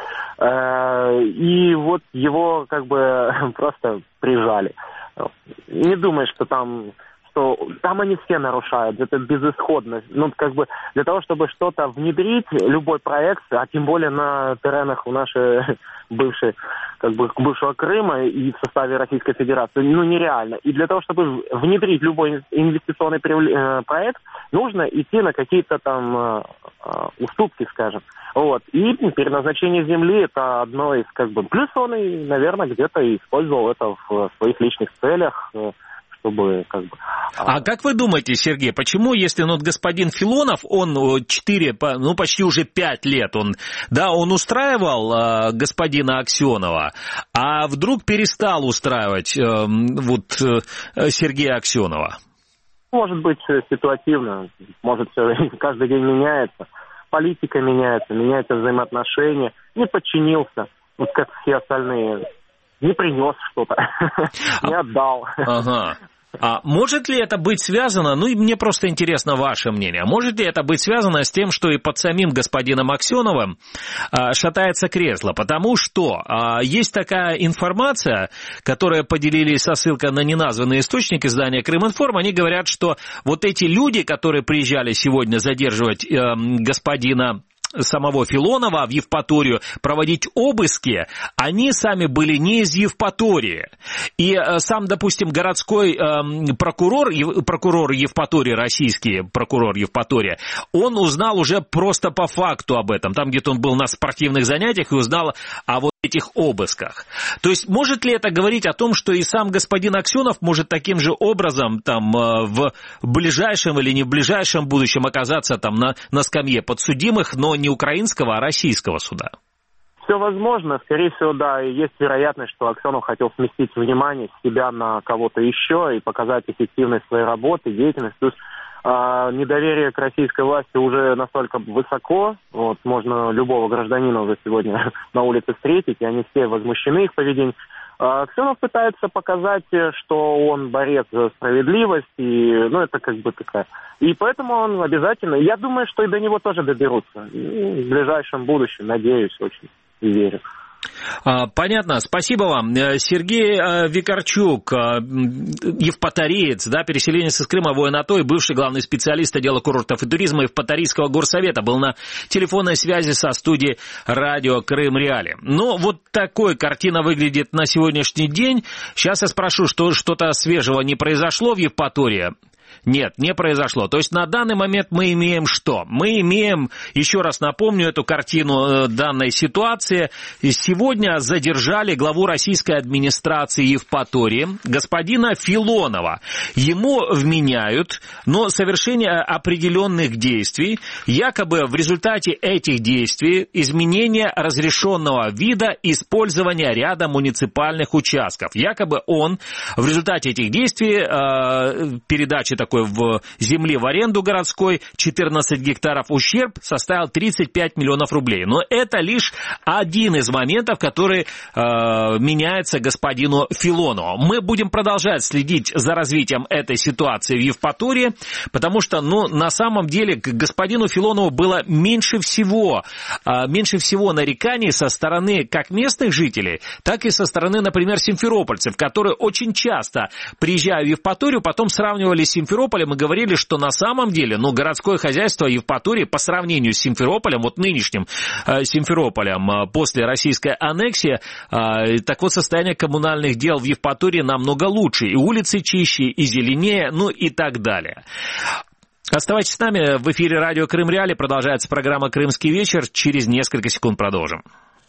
И вот его как бы просто прижали. Не думаю, что там что там они все нарушают, это безысходность. Ну, как бы для того, чтобы что-то внедрить, любой проект, а тем более на теренах у нашей бывшей, как бы, бывшего Крыма и в составе Российской Федерации, ну, нереально. И для того, чтобы внедрить любой инвестиционный проект, нужно идти на какие-то там уступки, скажем. Вот. И переназначение земли – это одно из, как бы, плюс он, и, наверное, где-то использовал это в своих личных целях, чтобы, как бы... А как вы думаете, Сергей, почему, если ну, господин Филонов, он четыре, ну, почти уже пять лет, он, да, он устраивал э, господина Аксенова, а вдруг перестал устраивать э, вот, э, Сергея Аксенова? Может быть, ситуативно, может, все каждый день меняется, политика меняется, меняются взаимоотношения, не подчинился, вот как все остальные, не принес что-то, не отдал. Ага. А может ли это быть связано, ну и мне просто интересно ваше мнение, может ли это быть связано с тем, что и под самим господином Аксеновым а, шатается кресло, потому что а, есть такая информация, которая поделились со ссылкой на неназванный источник издания Крыминформ, они говорят, что вот эти люди, которые приезжали сегодня задерживать э, господина самого Филонова в Евпаторию, проводить обыски, они сами были не из Евпатории. И э, сам, допустим, городской э, прокурор, ев, прокурор Евпатории, российский прокурор Евпатории, он узнал уже просто по факту об этом. Там где-то он был на спортивных занятиях и узнал о вот этих обысках. То есть может ли это говорить о том, что и сам господин Аксенов может таким же образом там в ближайшем или не в ближайшем будущем оказаться там на, на скамье подсудимых, но не украинского, а российского суда? Все возможно, скорее всего, да, и есть вероятность, что Аксенов хотел сместить внимание с себя на кого-то еще и показать эффективность своей работы, деятельности. То есть а, недоверие к российской власти уже настолько высоко, вот, можно любого гражданина уже сегодня на улице встретить, и они все возмущены их поведением. А Аксенов пытается показать, что он борец за справедливость, и, ну, это как бы такая... И поэтому он обязательно... Я думаю, что и до него тоже доберутся. В ближайшем будущем, надеюсь, очень и верю. Понятно, спасибо вам. Сергей Викарчук, евпаториец, да, переселенец из Крыма, воин АТО и бывший главный специалист отдела курортов и туризма Евпаторийского горсовета, был на телефонной связи со студией радио Крым Реали. Ну, вот такой картина выглядит на сегодняшний день. Сейчас я спрошу, что что-то свежего не произошло в Евпатории? Нет, не произошло. То есть на данный момент мы имеем что? Мы имеем, еще раз напомню эту картину данной ситуации. Сегодня задержали главу российской администрации Евпатории, господина Филонова. Ему вменяют, но совершение определенных действий, якобы в результате этих действий изменение разрешенного вида использования ряда муниципальных участков. Якобы он в результате этих действий, э, передачи такой в земли в аренду городской, четырнадцать гектаров, ущерб составил тридцать пять миллионов рублей. Но это лишь один из моментов, который э, меняется господину Филонову. Мы будем продолжать следить за развитием этой ситуации в Евпатории, потому что, ну, на самом деле, к господину Филонову было меньше всего, э, меньше всего нареканий со стороны как местных жителей, так и со стороны, например, симферопольцев, которые очень часто, приезжая в Евпаторию, потом сравнивали с Симферополем и говорили, что на самом деле, ну, городское хозяйство Евпатории по сравнению с Симферополем, вот нынешним э, Симферополем э, после российской аннексии, э, так вот состояние коммунальных дел в Евпатории намного лучше, и улицы чище, и зеленее, ну и так далее. Оставайтесь с нами, в эфире радио Крым Реали, продолжается программа «Крымский вечер», через несколько секунд продолжим.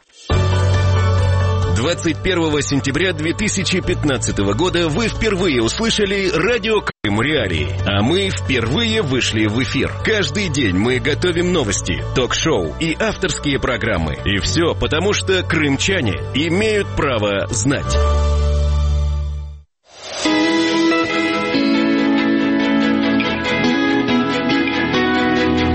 двадцать первого сентября две тысячи пятнадцатого года вы впервые услышали радио Крым Реали, а мы впервые вышли в эфир. Каждый день мы готовим новости, ток-шоу и авторские программы. И все потому, что крымчане имеют право знать.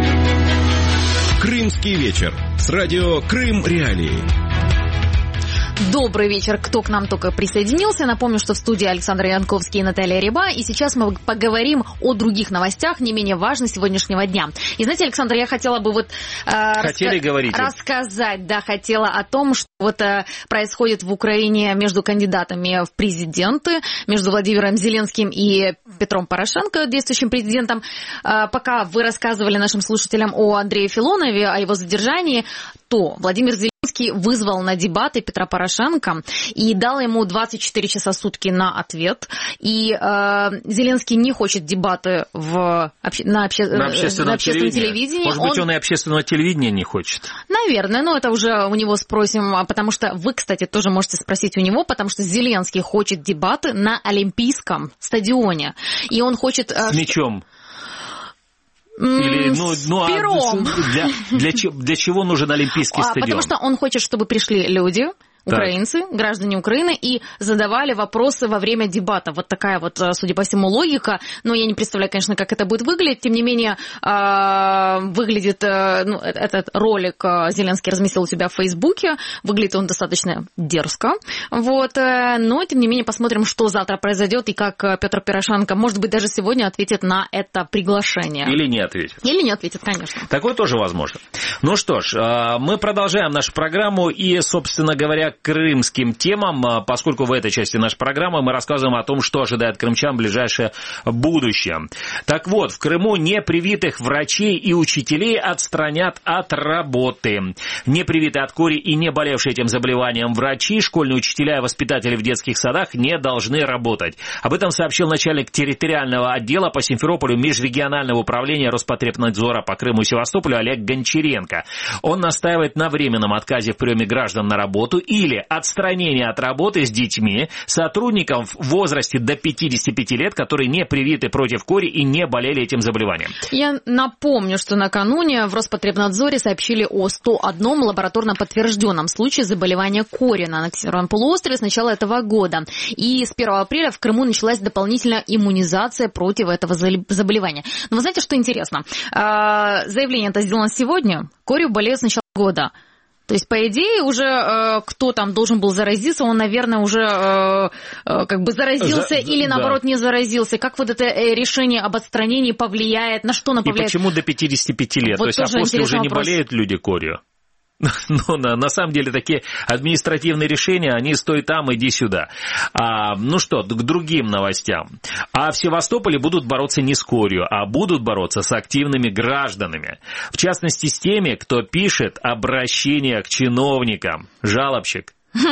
Крымский вечер с радио Крым Реали. Добрый вечер, кто к нам только присоединился. Напомню, что в студии Александр Янковский и Наталья Реба. И сейчас мы поговорим о других новостях, не менее важных сегодняшнего дня. И знаете, Александр, я хотела бы вот э, Хотели, раска- рассказать, да, хотела о том, что вот э, происходит в Украине между кандидатами в президенты, между Владимиром Зеленским и Петром Порошенко, действующим президентом. Э, пока вы рассказывали нашим слушателям о Андрее Филонове, о его задержании, то Владимир Зеленский вызвал на дебаты Петра Порошенко и дал ему двадцать четыре часа в сутки на ответ. И э, Зеленский не хочет дебаты в, обще, на, обще, на общественном, на общественном телевидении. телевидении. Может быть, он... он и общественного телевидения не хочет? Наверное, но это уже у него спросим, потому что вы, кстати, тоже можете спросить у него, потому что Зеленский хочет дебаты на Олимпийском стадионе. И он хочет... С мячом. Или, ну, ну, а для, для, для чего нужен Олимпийский а, стадион? Потому что он хочет, чтобы пришли люди, украинцы, так. граждане Украины, и задавали вопросы во время дебата. Вот такая вот, судя по всему, логика. Но я не представляю, конечно, как это будет выглядеть. Тем не менее, выглядит, ну, этот ролик Зеленский разместил у себя в Фейсбуке. Выглядит он достаточно дерзко. Вот. Но, тем не менее, посмотрим, что завтра произойдет и как Петр Порошенко, может быть, даже сегодня ответит на это приглашение. Или не ответит. Или не ответит, конечно. Такое тоже возможно. Ну что ж, мы продолжаем нашу программу и, собственно говоря, крымским темам, поскольку в этой части нашей программы мы рассказываем о том, что ожидает крымчан в ближайшее будущее. Так вот, в Крыму непривитых врачей и учителей отстранят от работы. Непривитые от кори и не болевшие этим заболеванием врачи, школьные учителя и воспитатели в детских садах не должны работать. Об этом сообщил начальник территориального отдела по Симферополю межрегионального управления Роспотребнадзора по Крыму и Севастополю Олег Гончаренко. Он настаивает на временном отказе в приеме граждан на работу и или отстранение от работы с детьми, сотрудникам в возрасте до пятидесяти пяти лет, которые не привиты против кори и не болели этим заболеванием. Я напомню, что накануне в Роспотребнадзоре сообщили о сто одном лабораторно подтвержденном случае заболевания кори на Северном полуострове с начала этого года. И с первого апреля в Крыму началась дополнительная иммунизация против этого заболевания. Но вы знаете, что интересно? Заявление это сделано сегодня. Корью болеют с начала года. То есть, по идее, уже э, кто там должен был заразиться, он, наверное, уже э, э, как бы заразился За, или, наоборот, да. не заразился. Как вот это решение об отстранении повлияет, на что оно повлияет? И почему до пятидесяти пяти лет? Вот То есть, а после уже вопрос. Не болеют люди корью? Ну, на, на самом деле, такие административные решения, они стой там, иди сюда. А, ну что, к другим новостям. А в Севастополе будут бороться не с корью, а будут бороться с активными гражданами. В частности, с теми, кто пишет обращение к чиновникам. Жалобщик.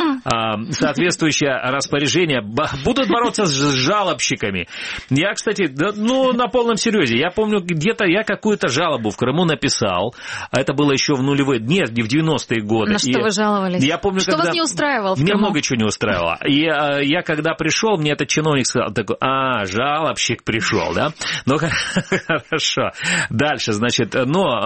Соответствующее распоряжение. Будут бороться с жалобщиками. Я, кстати, ну, на полном серьезе. Я помню, где-то я какую-то жалобу в Крыму написал. Это было еще в нулевые, нет, не в девяностые годы. На что и вы жаловались? Я помню, что когда... вас не устраивало в Мне Крыму? много чего не устраивало. И я, когда пришел, мне этот чиновник сказал, такой, а, жалобщик пришел, да? Ну, хорошо. Дальше, значит,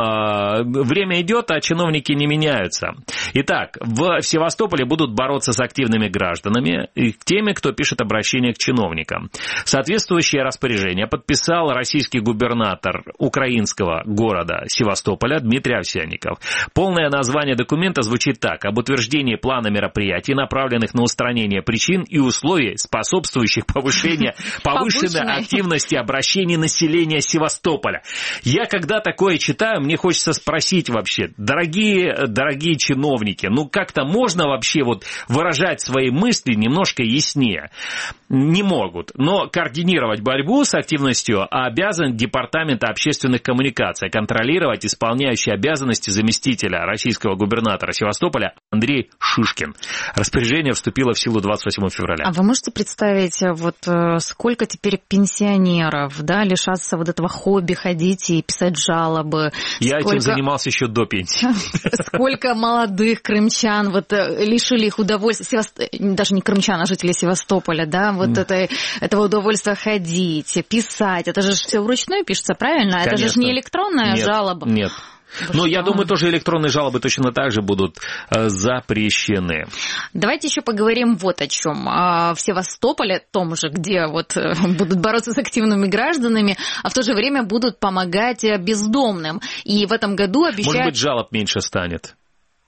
но время идет, а чиновники не меняются. Итак, в Севастополе будут бороться с активными гражданами и теми, кто пишет обращение к чиновникам. Соответствующее распоряжение подписал российский губернатор украинского города Севастополя Дмитрий Овсянников. Полное название документа звучит так: об утверждении плана мероприятий, направленных на устранение причин и условий, способствующих повышению повышенной активности обращений населения Севастополя. Я когда такое читаю, мне хочется спросить вообще, дорогие, дорогие чиновники, ну как-то можно вообще вот выражать свои мысли немножко яснее? Не могут. Но координировать борьбу с активностью обязан Департамент общественных коммуникаций, контролировать исполняющий обязанности заместителя российского губернатора Севастополя Андрей Шишкин. Распоряжение вступило в силу двадцать восьмого февраля. А вы можете представить, вот сколько теперь пенсионеров, да, лишатся вот этого хобби ходить и писать жалобы? Я сколько... этим занимался еще до пенсии. Сколько молодых крымчан вот лишили их удовольствия, даже не крымчан, а жителей Севастополя, да, вот mm. это, этого удовольствия ходить, писать. Это же все вручную пишется, правильно? Конечно. Это же не электронная нет, жалоба. Нет. Ну, я думаю, тоже электронные жалобы точно так же будут э, запрещены. Давайте еще поговорим вот о чем. В Севастополе, том же, где вот будут бороться с активными гражданами, а в то же время будут помогать бездомным. И в этом году обещают... Может быть, жалоб меньше станет?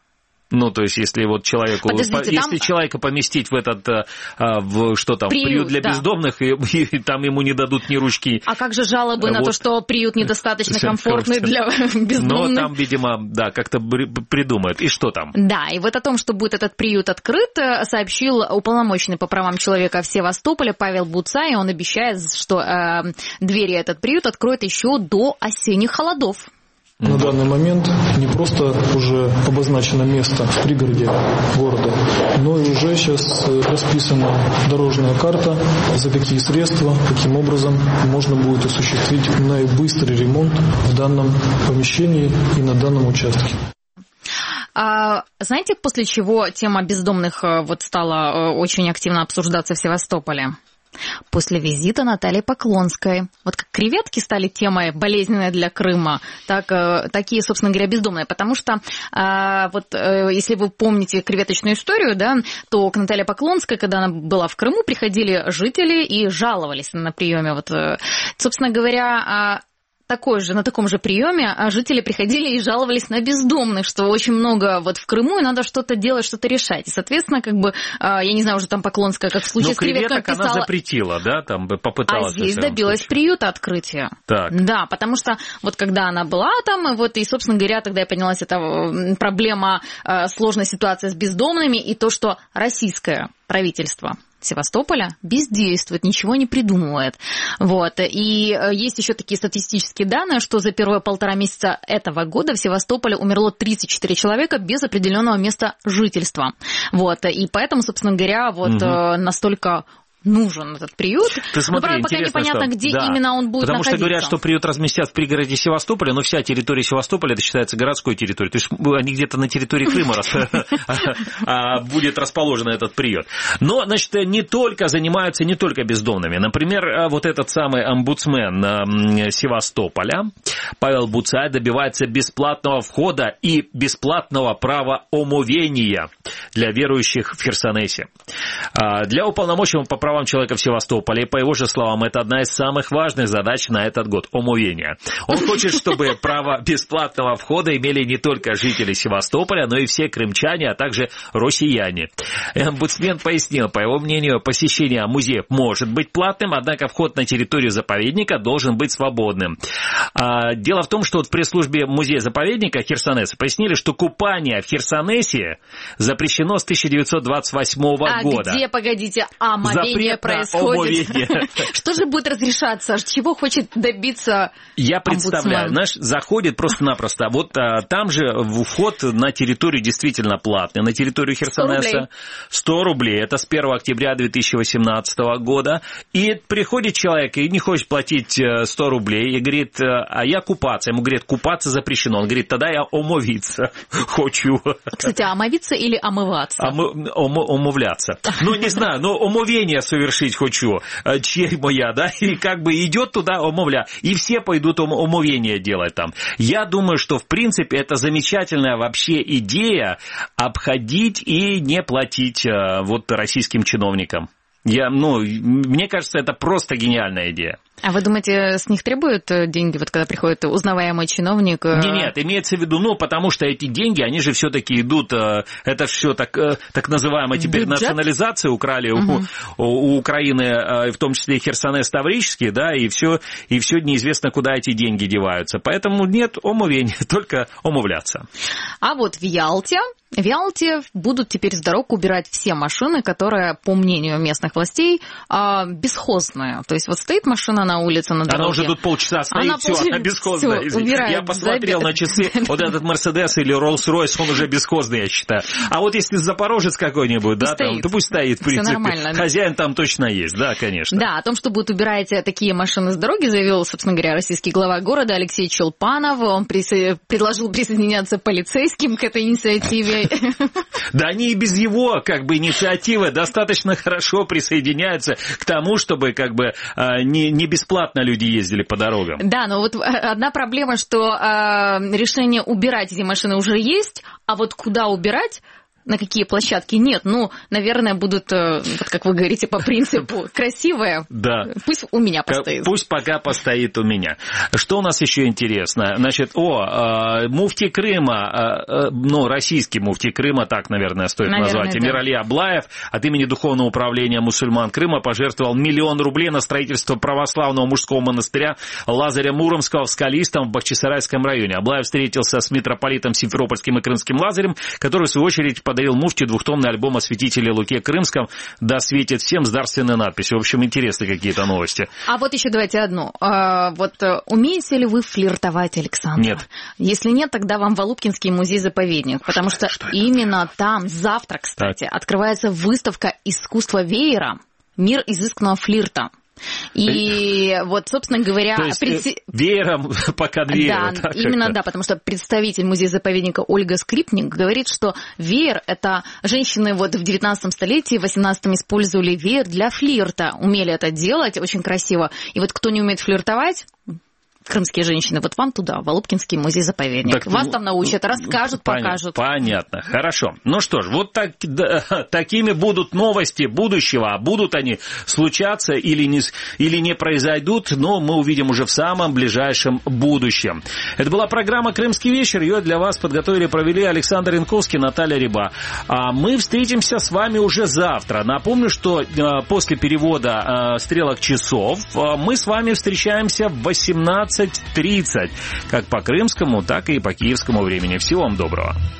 Ну, то есть, если вот человеку, Подождите, если там... человека поместить в этот, в, что там, приют, приют для да. бездомных, и, и там ему не дадут ни ручки. А как же жалобы вот. на то, что приют недостаточно комфортный для бездомных? Ну, там, видимо, да, как-то придумают. И что там? Да, и вот о том, что будет этот приют открыт, сообщил уполномоченный по правам человека в Севастополе Павел Буцай, и он обещает, что э, двери этот приют откроет еще до осенних холодов. На данный момент не просто уже обозначено место в пригороде города, но и уже сейчас расписана дорожная карта, за какие средства, каким образом можно будет осуществить наибыстрый ремонт в данном помещении и на данном участке. А знаете, после чего тема бездомных вот стала очень активно обсуждаться в Севастополе? После визита Натальи Поклонской. Вот как креветки стали темой болезненной для Крыма, так такие, собственно говоря, бездомные. Потому что, вот если вы помните креветочную историю, да, то к Наталье Поклонской, когда она была в Крыму, приходили жители и жаловались на приеме. Вот, собственно говоря, такой же, на таком же приеме жители приходили и жаловались на бездомных, что очень много вот в Крыму, и надо что-то делать, что-то решать. И, соответственно, как бы, я не знаю, уже там Поклонская, как в случае ну, с креветкой, писала... она запретила, да, там попыталась. А здесь добилась приюта открытия. Так. Да, потому что вот когда она была там, вот, и, собственно говоря, тогда и поднялась эта проблема сложной ситуации с бездомными и то, что российское правительство Севастополя бездействует, ничего не придумывает. Вот. И есть еще такие статистические данные, что за первые полтора месяца этого года в Севастополе умерло тридцать четыре человека без определенного места жительства. Вот. И поэтому, собственно говоря, вот угу. настолько нужен этот приют. Ты смотри, но, правда, пока непонятно, что... где да. именно он будет Потому находиться. Потому что говорят, что приют разместят в пригороде Севастополя, но вся территория Севастополя, это считается городской территорией. То есть они где-то на территории Крыма будет расположен этот приют. Но, значит, не только занимаются не только бездомными. Например, вот этот самый омбудсмен Севастополя, Павел Буцай, добивается бесплатного входа и бесплатного права омовения для верующих в Херсонесе. Для уполномоченного по правам человека в Севастополе, по его же словам, это одна из самых важных задач на этот год – омовение. Он хочет, чтобы право бесплатного входа имели не только жители Севастополя, но и все крымчане, а также россияне. Омбудсмен пояснил, по его мнению, посещение музеев может быть платным, однако вход на территорию заповедника должен быть свободным. Дело в том, что вот в пресс-службе музея-заповедника Херсонеса пояснили, что купание в Херсонесе запрещено с тысяча девятьсот двадцать восьмого а года. А где, погодите, омовение происходит? Что же будет разрешаться? Чего хочет добиться Я представляю, омбудсмен? Знаешь, заходит просто-напросто. Вот а, там же вход на территорию действительно платный. На территорию Херсонеса сто рублей. Это с первого октября две тысячи восемнадцатого года. И приходит человек и не хочет платить сто рублей. И говорит, а я купаться. Ему говорит, купаться запрещено. Он говорит, тогда я омовиться хочу. Кстати, омовиться или омываться? Ом, ом, омовляться. Ну, не знаю, но омовение совершить хочу. Честь моя, да? И как бы идет туда омовля. И все пойдут омовение делать там. Я думаю, что, в принципе, это замечательная вообще идея обходить и не платить вот российским чиновникам. Я, ну, мне кажется, это просто гениальная идея. А вы думаете, с них требуют деньги, вот когда приходит узнаваемый чиновник? Нет, нет, имеется в виду, ну, потому что эти деньги, они же все-таки идут, это все так, так называемая теперь бюджет? Национализация украли угу. у, у Украины, в том числе и Херсонес Таврический, да, и все, и все неизвестно, куда эти деньги деваются. Поэтому нет омовения, только омовляться. А вот в Ялте, в Ялте будут теперь с дорог убирать все машины, которые, по мнению местных властей, бесхозные. То есть вот стоит машина на улице, на дороге. Она уже тут полчаса стоит, она все, пол... она бесхозная. Все, убирает, я посмотрел забит. на часы, вот этот Мерседес или Роллс-Ройс, он уже бесхозный, я считаю. А вот если Запорожец какой-нибудь, да, там, то пусть стоит, в принципе. Нормально. Хозяин там точно есть, да, конечно. Да, о том, что будут убирать такие машины с дороги, заявил, собственно говоря, российский глава города Алексей Чулпанов. Он присо... предложил присоединяться полицейским к этой инициативе. Да они и без его, как бы, инициативы достаточно хорошо присоединяются к тому, чтобы, как бы, не, не бесплатно люди ездили по дорогам. Да, но вот одна проблема, что решение убирать эти машины уже есть, а вот куда убирать, на какие площадки нет. Ну, наверное, будут, вот как вы говорите, по принципу красивые. Да. Пусть у меня постоит. Пусть пока постоит у меня. Что у нас еще интересно? Значит, о, муфти Крыма, ну, российский муфти Крыма, так, наверное, стоит наверное, назвать, да. Эмирали Аблаев от имени Духовного управления мусульман Крыма пожертвовал миллион рублей на строительство православного мужского монастыря Лазаря Муромского в Скалистом в Бахчисарайском районе. Аблаев встретился с митрополитом Симферопольским и Крымским Лазарем, который, в свою очередь, подарил муфти двухтомный альбом о святителе Луке Крымском «Да светит всем» с дарственной надписью. В общем, интересные какие-то новости. А вот еще давайте одну. А, вот умеете ли вы флиртовать, Александр? Нет. Если нет, тогда вам в Алупкинский музей-заповедник, потому что, что именно там завтра, кстати, так. открывается выставка искусства веера «Мир изысканного флирта». И вот, собственно говоря... То есть пред... веером по конвейеру. Да, именно как-то. Да, потому что представитель музея-заповедника Ольга Скрипник говорит, что веер — это женщины вот в девятнадцатом столетии, в восемнадцатом использовали веер для флирта, умели это делать очень красиво. И вот кто не умеет флиртовать... Крымские женщины, вот вам туда, в Алупкинский музей-заповедник. Так, Вас там научат, расскажут, понятно, покажут. Понятно, хорошо. Ну что ж, вот так, да, такими будут новости будущего, а будут они случаться или не, или не произойдут, но мы увидим уже в самом ближайшем будущем. Это была программа «Крымский вечер», ее для вас подготовили и провели Александр Янковский, Наталья Реба. А мы встретимся с вами уже завтра. Напомню, что после перевода стрелок часов мы с вами встречаемся в восемнадцать тридцать, как по крымскому, так и по киевскому времени. Всего вам доброго.